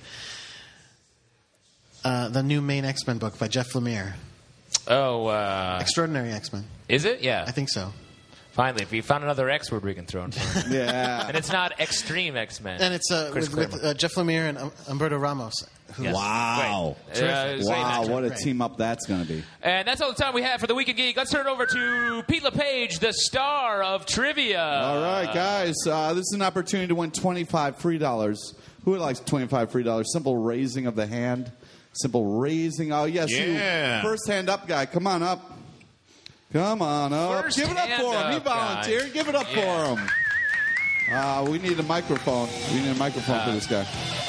The new main X-Men book by Jeff Lemire. Extraordinary X-Men. Is it? Yeah. I think so. Finally, if you found another X word we can throw in for it. Yeah. And it's not Extreme X-Men. And it's Chris with Claremont. Jeff Lemire and Umberto Ramos. Who, Yes. Wow. Great. Great Wow, matchup. what a Great. team up that's going to be. And that's all the time we have for the Week in Geek. Let's turn it over to Pete LePage, the star of trivia. All right, guys. This is an opportunity to win $25 free. Who likes $25 free? Simple raising of the hand. Simple raising. Oh, yes. Yeah. You. First hand up guy. Come on up. Come on up. First Give it up hand for him. He up guy. volunteered. Give it up for him. We need a microphone. We need a microphone for this guy.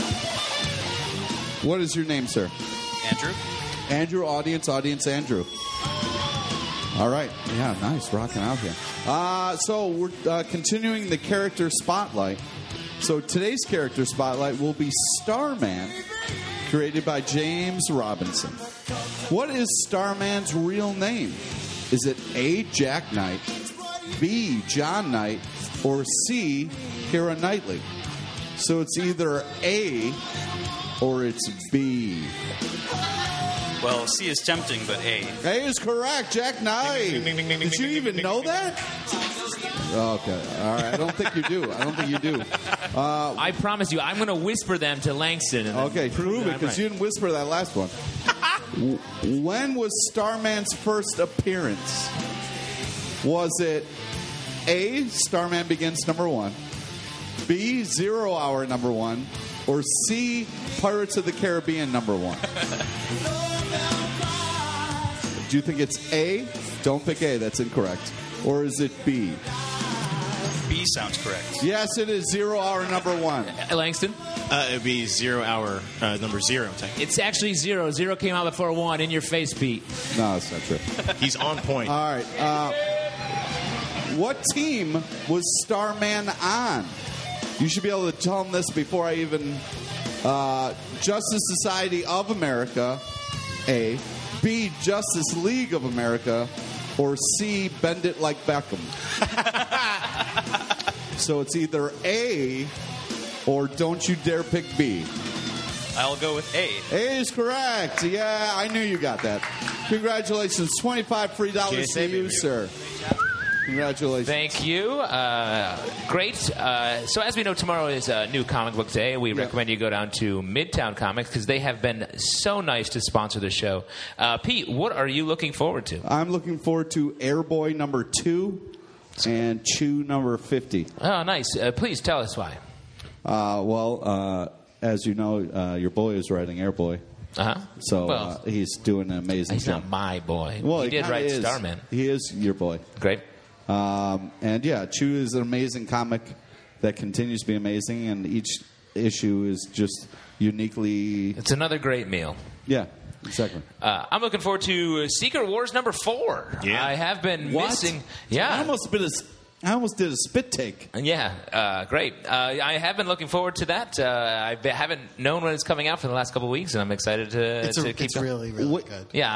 What is your name, sir? Andrew? Andrew, audience, Andrew. All right. Yeah, nice. Rocking out here. So we're continuing the character spotlight. So today's character spotlight will be Starman, created by James Robinson. What is Starman's real name? Is it A, Jack Knight, B, John Knight, or C, Keira Knightley? So it's either A or it's B. Well, C is tempting, but A. A is correct, Jack Knight. Did you even know that? Okay, all right. I don't think you do. I promise you, I'm going to whisper them to Langston. And Okay, prove it, because you didn't whisper that last one. When was Starman's first appearance? Was it A, Starman Begins #1, B, 0 Hour #1, or C, Pirates of the Caribbean #1? Do you think it's A? Don't pick A, that's incorrect. Or is it B? B sounds correct. Yes, it is 0 Hour #1. Langston? It'd be 0 Hour number 0. Technically. It's actually 0. 0 came out before 1. In your face, Pete. No, that's not true. He's on point. All right. What team was Starman on? You should be able to tell him this before I even... Justice Society of America, A. B, Justice League of America, or C, Bend It Like Beckham. So it's either A or don't you dare pick B. I'll go with A. A is correct. Yeah, I knew you got that. Congratulations. $25 free dollars to you, sir. Congratulations. Thank you. Great. So as we know, tomorrow is New Comic Book Day. We recommend you go down to Midtown Comics because they have been so nice to sponsor the show. Pete, what are you looking forward to? I'm looking forward to Airboy #2 and Chew #50. Oh, nice. Please tell us why. As you know, your boy is writing Airboy. Uh-huh. So he's doing an amazing he's job. He's not my boy. Well, he did write is. Starman. He is your boy. Great. And yeah, Chew is an amazing comic that continues to be amazing, and each issue is just uniquely... It's another great meal. Yeah, exactly. I'm looking forward to Secret Wars #4. Yeah. I have been missing... Yeah. I almost did a spit take. Yeah, great. I have been looking forward to that. I haven't known when it's coming out for the last couple of weeks, and I'm excited to keep It's going. really, really good. Yeah,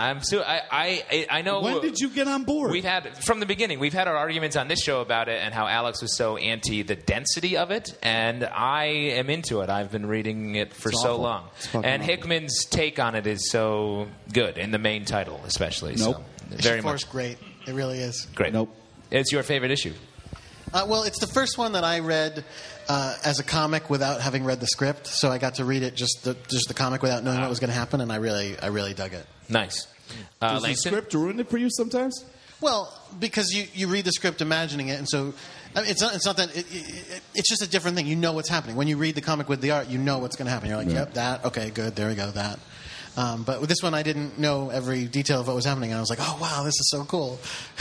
I know. When did you get on board? We've had, from the beginning, we've had our arguments on this show about it and how Alex was so anti the density of it, and I am into it. I've been reading it for so long. And Hickman's take on it is so good, in the main title especially. Nope. So, very much. Great. It really is. Great. Nope. It's your favorite issue? Well, it's the first one that I read as a comic without having read the script, so I got to read it just the comic without knowing what was going to happen, and I really dug it. Nice. Does the Langston? script ruin it for you sometimes? Well, because you read the script imagining it, and so I mean, it's not that it's just a different thing. You know what's happening when you read the comic with the art. You know what's going to happen. You're like, yep, that. Okay, good. There we go. That. But with this one, I didn't know every detail of what was happening, and I was like, oh wow, this is so cool.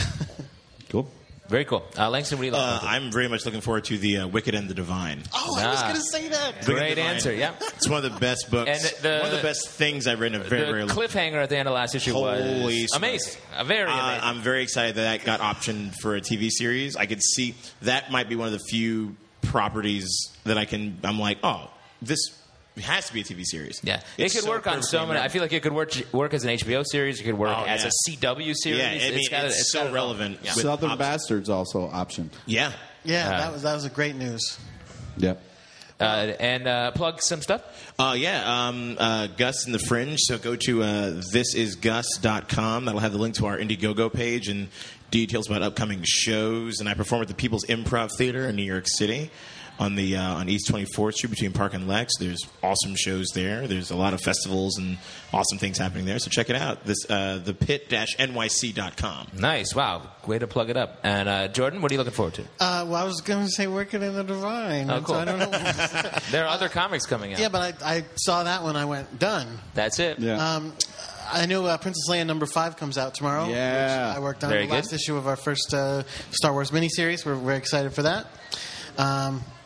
Cool. Very cool. Langston, what are you looking forward to? I'm very much looking forward to the Wicked and the Divine. Oh, I was going to say that. Great answer, yeah. It's one of the best books. And one of the best things I've read in a very, very The long cliffhanger at the end of last issue was amazing. Very amazing. I'm very excited that got optioned for a TV series. I could see that might be one of the few properties that I'm like, oh, this has to be a TV series. Yeah, It's it could work on so many. I feel like it could work as an HBO series. It could work as a CW series. Yeah, I mean, it's so relevant. Yeah. Southern Bastards also optioned. Yeah. Yeah, that was a great news. Yep. And plug some stuff. Gus and the Fringe. So go to thisisgus.com. That'll have the link to our Indiegogo page and details about upcoming shows. And I perform at the People's Improv Theater in New York City on the on East 24th Street between Park and Lex. There's awesome shows there. There's a lot of festivals and awesome things happening there. So check it out. This thepit-nyc.com. Nice. Wow. Way to plug it up. And Jordan, what are you looking forward to? Well, I was going to say Wicked and the Divine. Oh, cool. So I don't know. There are other comics coming out. Yeah, but I saw that when I went done. That's it. Yeah. I know Princess Leia #5 comes out tomorrow. Yeah. Which I worked on Very the last good. issue of our first Star Wars miniseries. We're very excited for that.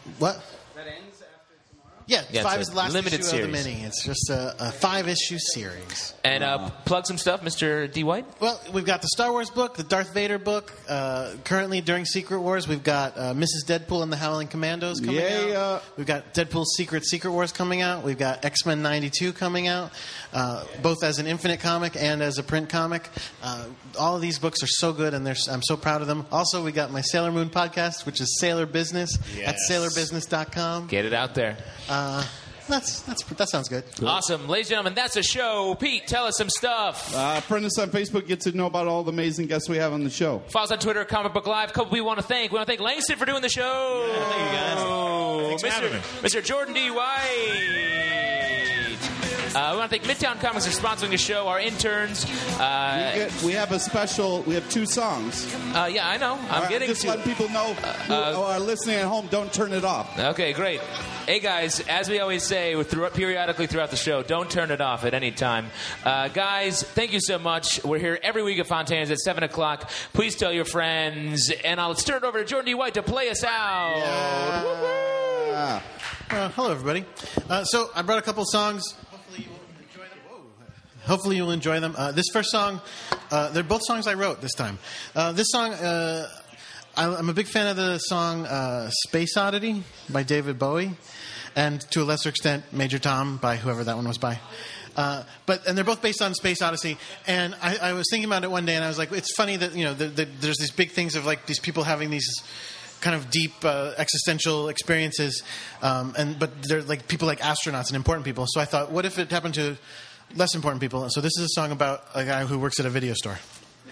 What? That ends after tomorrow? Yeah, Yeah, 5 it's is a the last limited issue series. of the mini. It's just a 5-issue series. And plug some stuff, Mr. D. White. Well, we've got the Star Wars book, the Darth Vader book. Currently, during Secret Wars, we've got Mrs. Deadpool and the Howling Commandos coming out. We've got Deadpool's Secret Wars coming out. We've got X-Men 92 coming out, both as an Infinite comic and as a print comic. All of these books are so good, and I'm so proud of them. Also, we got my Sailor Moon podcast, which is Sailor Business at sailorbusiness.com. Get it out there. That sounds good. Awesome. Ladies and gentlemen, that's a show. Pete, tell us some stuff. Friend us on Facebook. Get to know about all the amazing guests we have on the show. Follow us on Twitter, Comic Book Live. Couple we want to thank. We want to thank Langston for doing the show. Yeah, thank you guys. Thanks for having me. Mr. Jordan D. White. We want to thank Midtown Comics for sponsoring the show. Our interns. We have a special. We have 2 songs. Yeah, I know. I'm getting just to. letting people know who are listening at home. Don't turn it off. Okay, great. Hey guys, as we always say periodically throughout the show, don't turn it off at any time. Guys, thank you so much. We're here every week at Fontaine's at 7 o'clock. Please tell your friends. And I'll turn it over to Jordan D. White to play us out. Yeah. Hello, everybody. So I brought a couple songs. Hopefully you'll enjoy them. This first song, they're both songs I wrote this time. This song, I'm a big fan of the song Space Oddity by David Bowie, and to a lesser extent, Major Tom by whoever that one was by. And they're both based on Space Odyssey. And I was thinking about it one day, and I was like, it's funny that there's these big things of like these people having these kind of deep existential experiences, but they're like people like astronauts and important people. So I thought, what if it happened to less important people? So this is a song about a guy who works at a video store.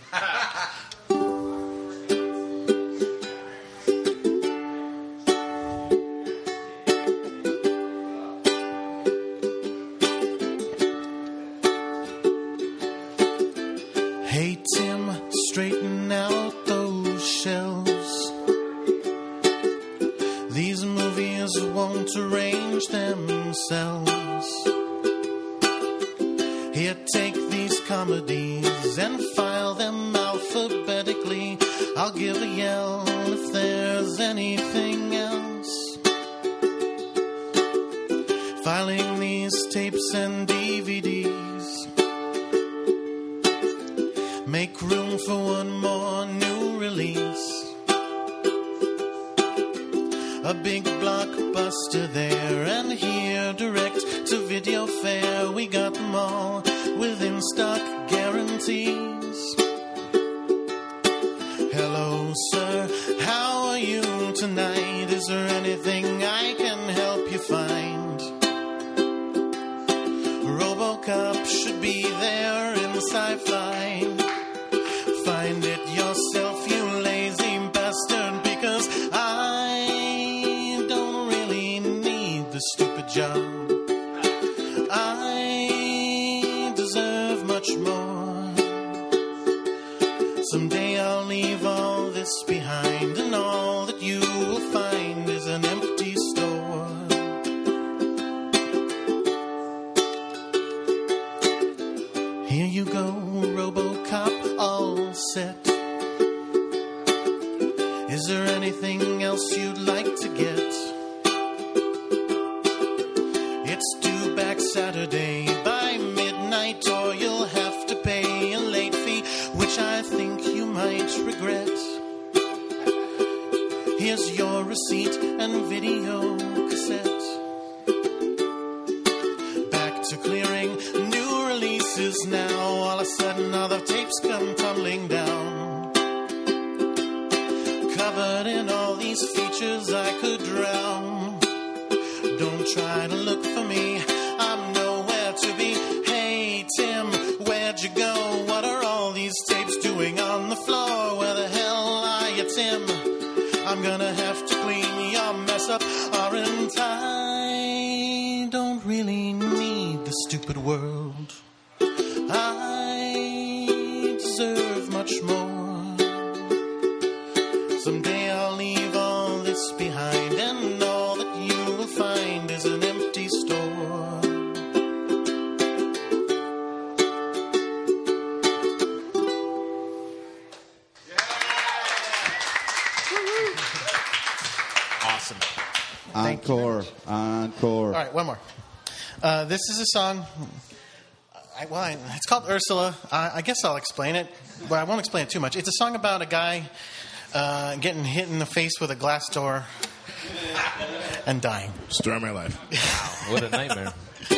Hey Tim, straighten out those shelves. These movies won't arrange themselves. Here, take these comedies and file them alphabetically. I'll give a yell if there's anything else. Filing these tapes and DVDs. Make room for one more new release. A big blockbuster there, and here direct to video fare. We got them all with in-stock guarantees. Hello, sir, how are you tonight? Is there anything I can help you find? RoboCop should be there in Sci-Fi. Find it yourself, you lazy bastard, because I don't really need the stupid job. I deserve much more. Someday I'll leave all this behind, and all that you will find is an empty store. Here you go, RoboCop, all set. Is there anything else you'd like to get? It's due back Saturday by midnight, or you'll have to pay a late fee, which I think you might regret. Here's your receipt and video cassette. Back to clearing new releases now. All of a sudden other tapes come tumbling down. Covered in all these features I could drown. Don't try to look for me, I'm nowhere to be. Hey Tim, where'd you go? What are all these tapes doing on the floor? Where the hell are you, Tim? I'm gonna have to clean your mess up, aren't I? Don't really need the stupid world. I deserve much more. Someday I'll leave all this behind, and all that you will find is an empty store. Awesome. Thank you very Encore. much. Encore. All right, one more. This is a song. It's called Ursula. I guess I'll explain it, but I won't explain it too much. It's a song about a guy getting hit in the face with a glass door and dying. Story of my life. Wow, what a nightmare.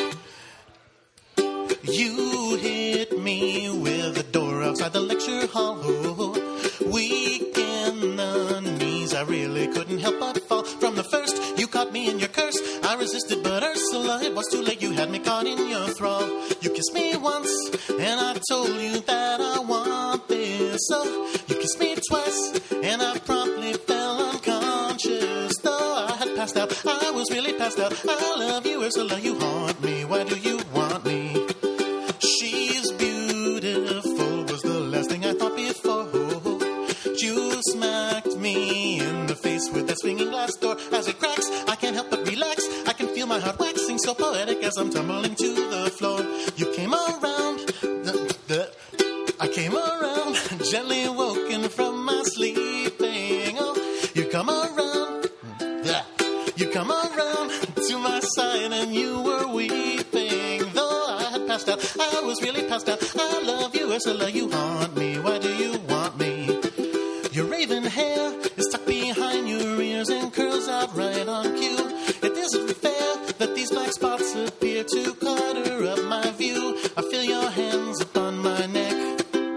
You hit me with a door outside the lecture hall. Weak in the knees, I really couldn't help but fall. From the first, you caught me in your curse. I resisted, but Ursula, it was too late. You had me caught in your thrall. You kissed me once, and I told you that I want this. So you kissed me twice, and I promptly fell unconscious. Though I had passed out, I was really passed out. I love you, Ursula, you haunt me. Why do you want me? She's beautiful was the last thing I thought before. You smacked me in the face with that swinging glass door. As it cracks, I can't help but relax. I can feel my heart waxing so poetic as I'm tumbling to the floor. You came around, I came around, gently woken from my sleeping. Oh, you come around, you come around to my side and you were weeping. Though I had passed out, I was really passed out. I love you, Ursula, you haunt me. Why do you want me? Your raven hair is tucked behind your ears and curls out right on cue. It isn't fair that these black spots appear to clutter up my view. I feel your hands upon my neck,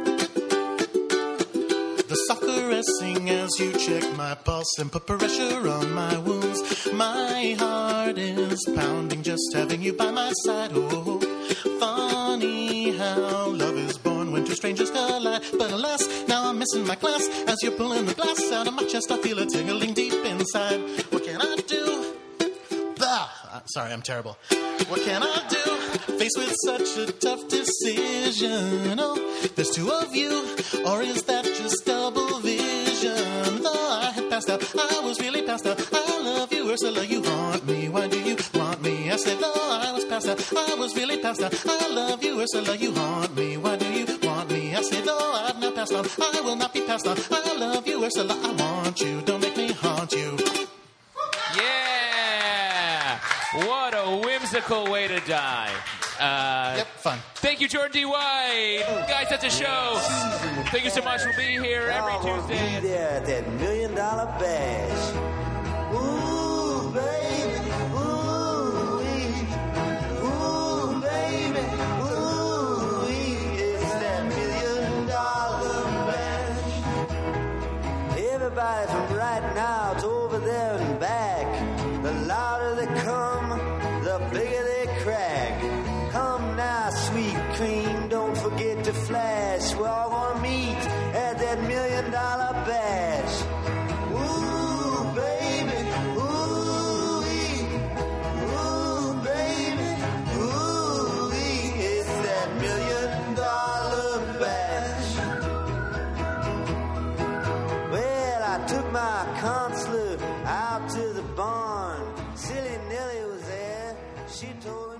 the soft caressing as you check my pulse and put pressure on my wounds. My heart is pounding just having you by my side. Oh, funny how love is born when two strangers collide. But alas, now I'm missing my class. As you're pulling the glass out of my chest, I feel it tingling deep inside. What can I do? Sorry, I'm terrible. What can I do? Faced with such a tough decision. Oh, there's two of you, or is that just double vision? Though I had passed out, I was really passed out. I love you, Ursula, you haunt me. Why do you want me? I said, though I was passed out, I was really passed out. I love you, Ursula, you haunt me. Why do you want me? I said, though I've not passed on, I will not be passed on. I love you, Ursula, I want you. Don't make me haunt you. Yeah! What a whimsical way to die. Yep, fun. Thank you, Jordan D. White. Guys, that's a show. Thank you so much. We'll be here every Tuesday. Be there at that $1 Million Bash. Ooh, baby. Ooh, baby. Ooh, it's that $1 Million Bash. Everybody from right now to over there and back. The louder they come, the bigger they crack. Come now, sweet cream, don't forget to flash. We're all gonna meet at that $1 Million Bash. Ooh, baby, ooh, baby, ooh, it's that $1 Million Bash. Well, I took my counselor out to the barn. Silly Nellie was there. She told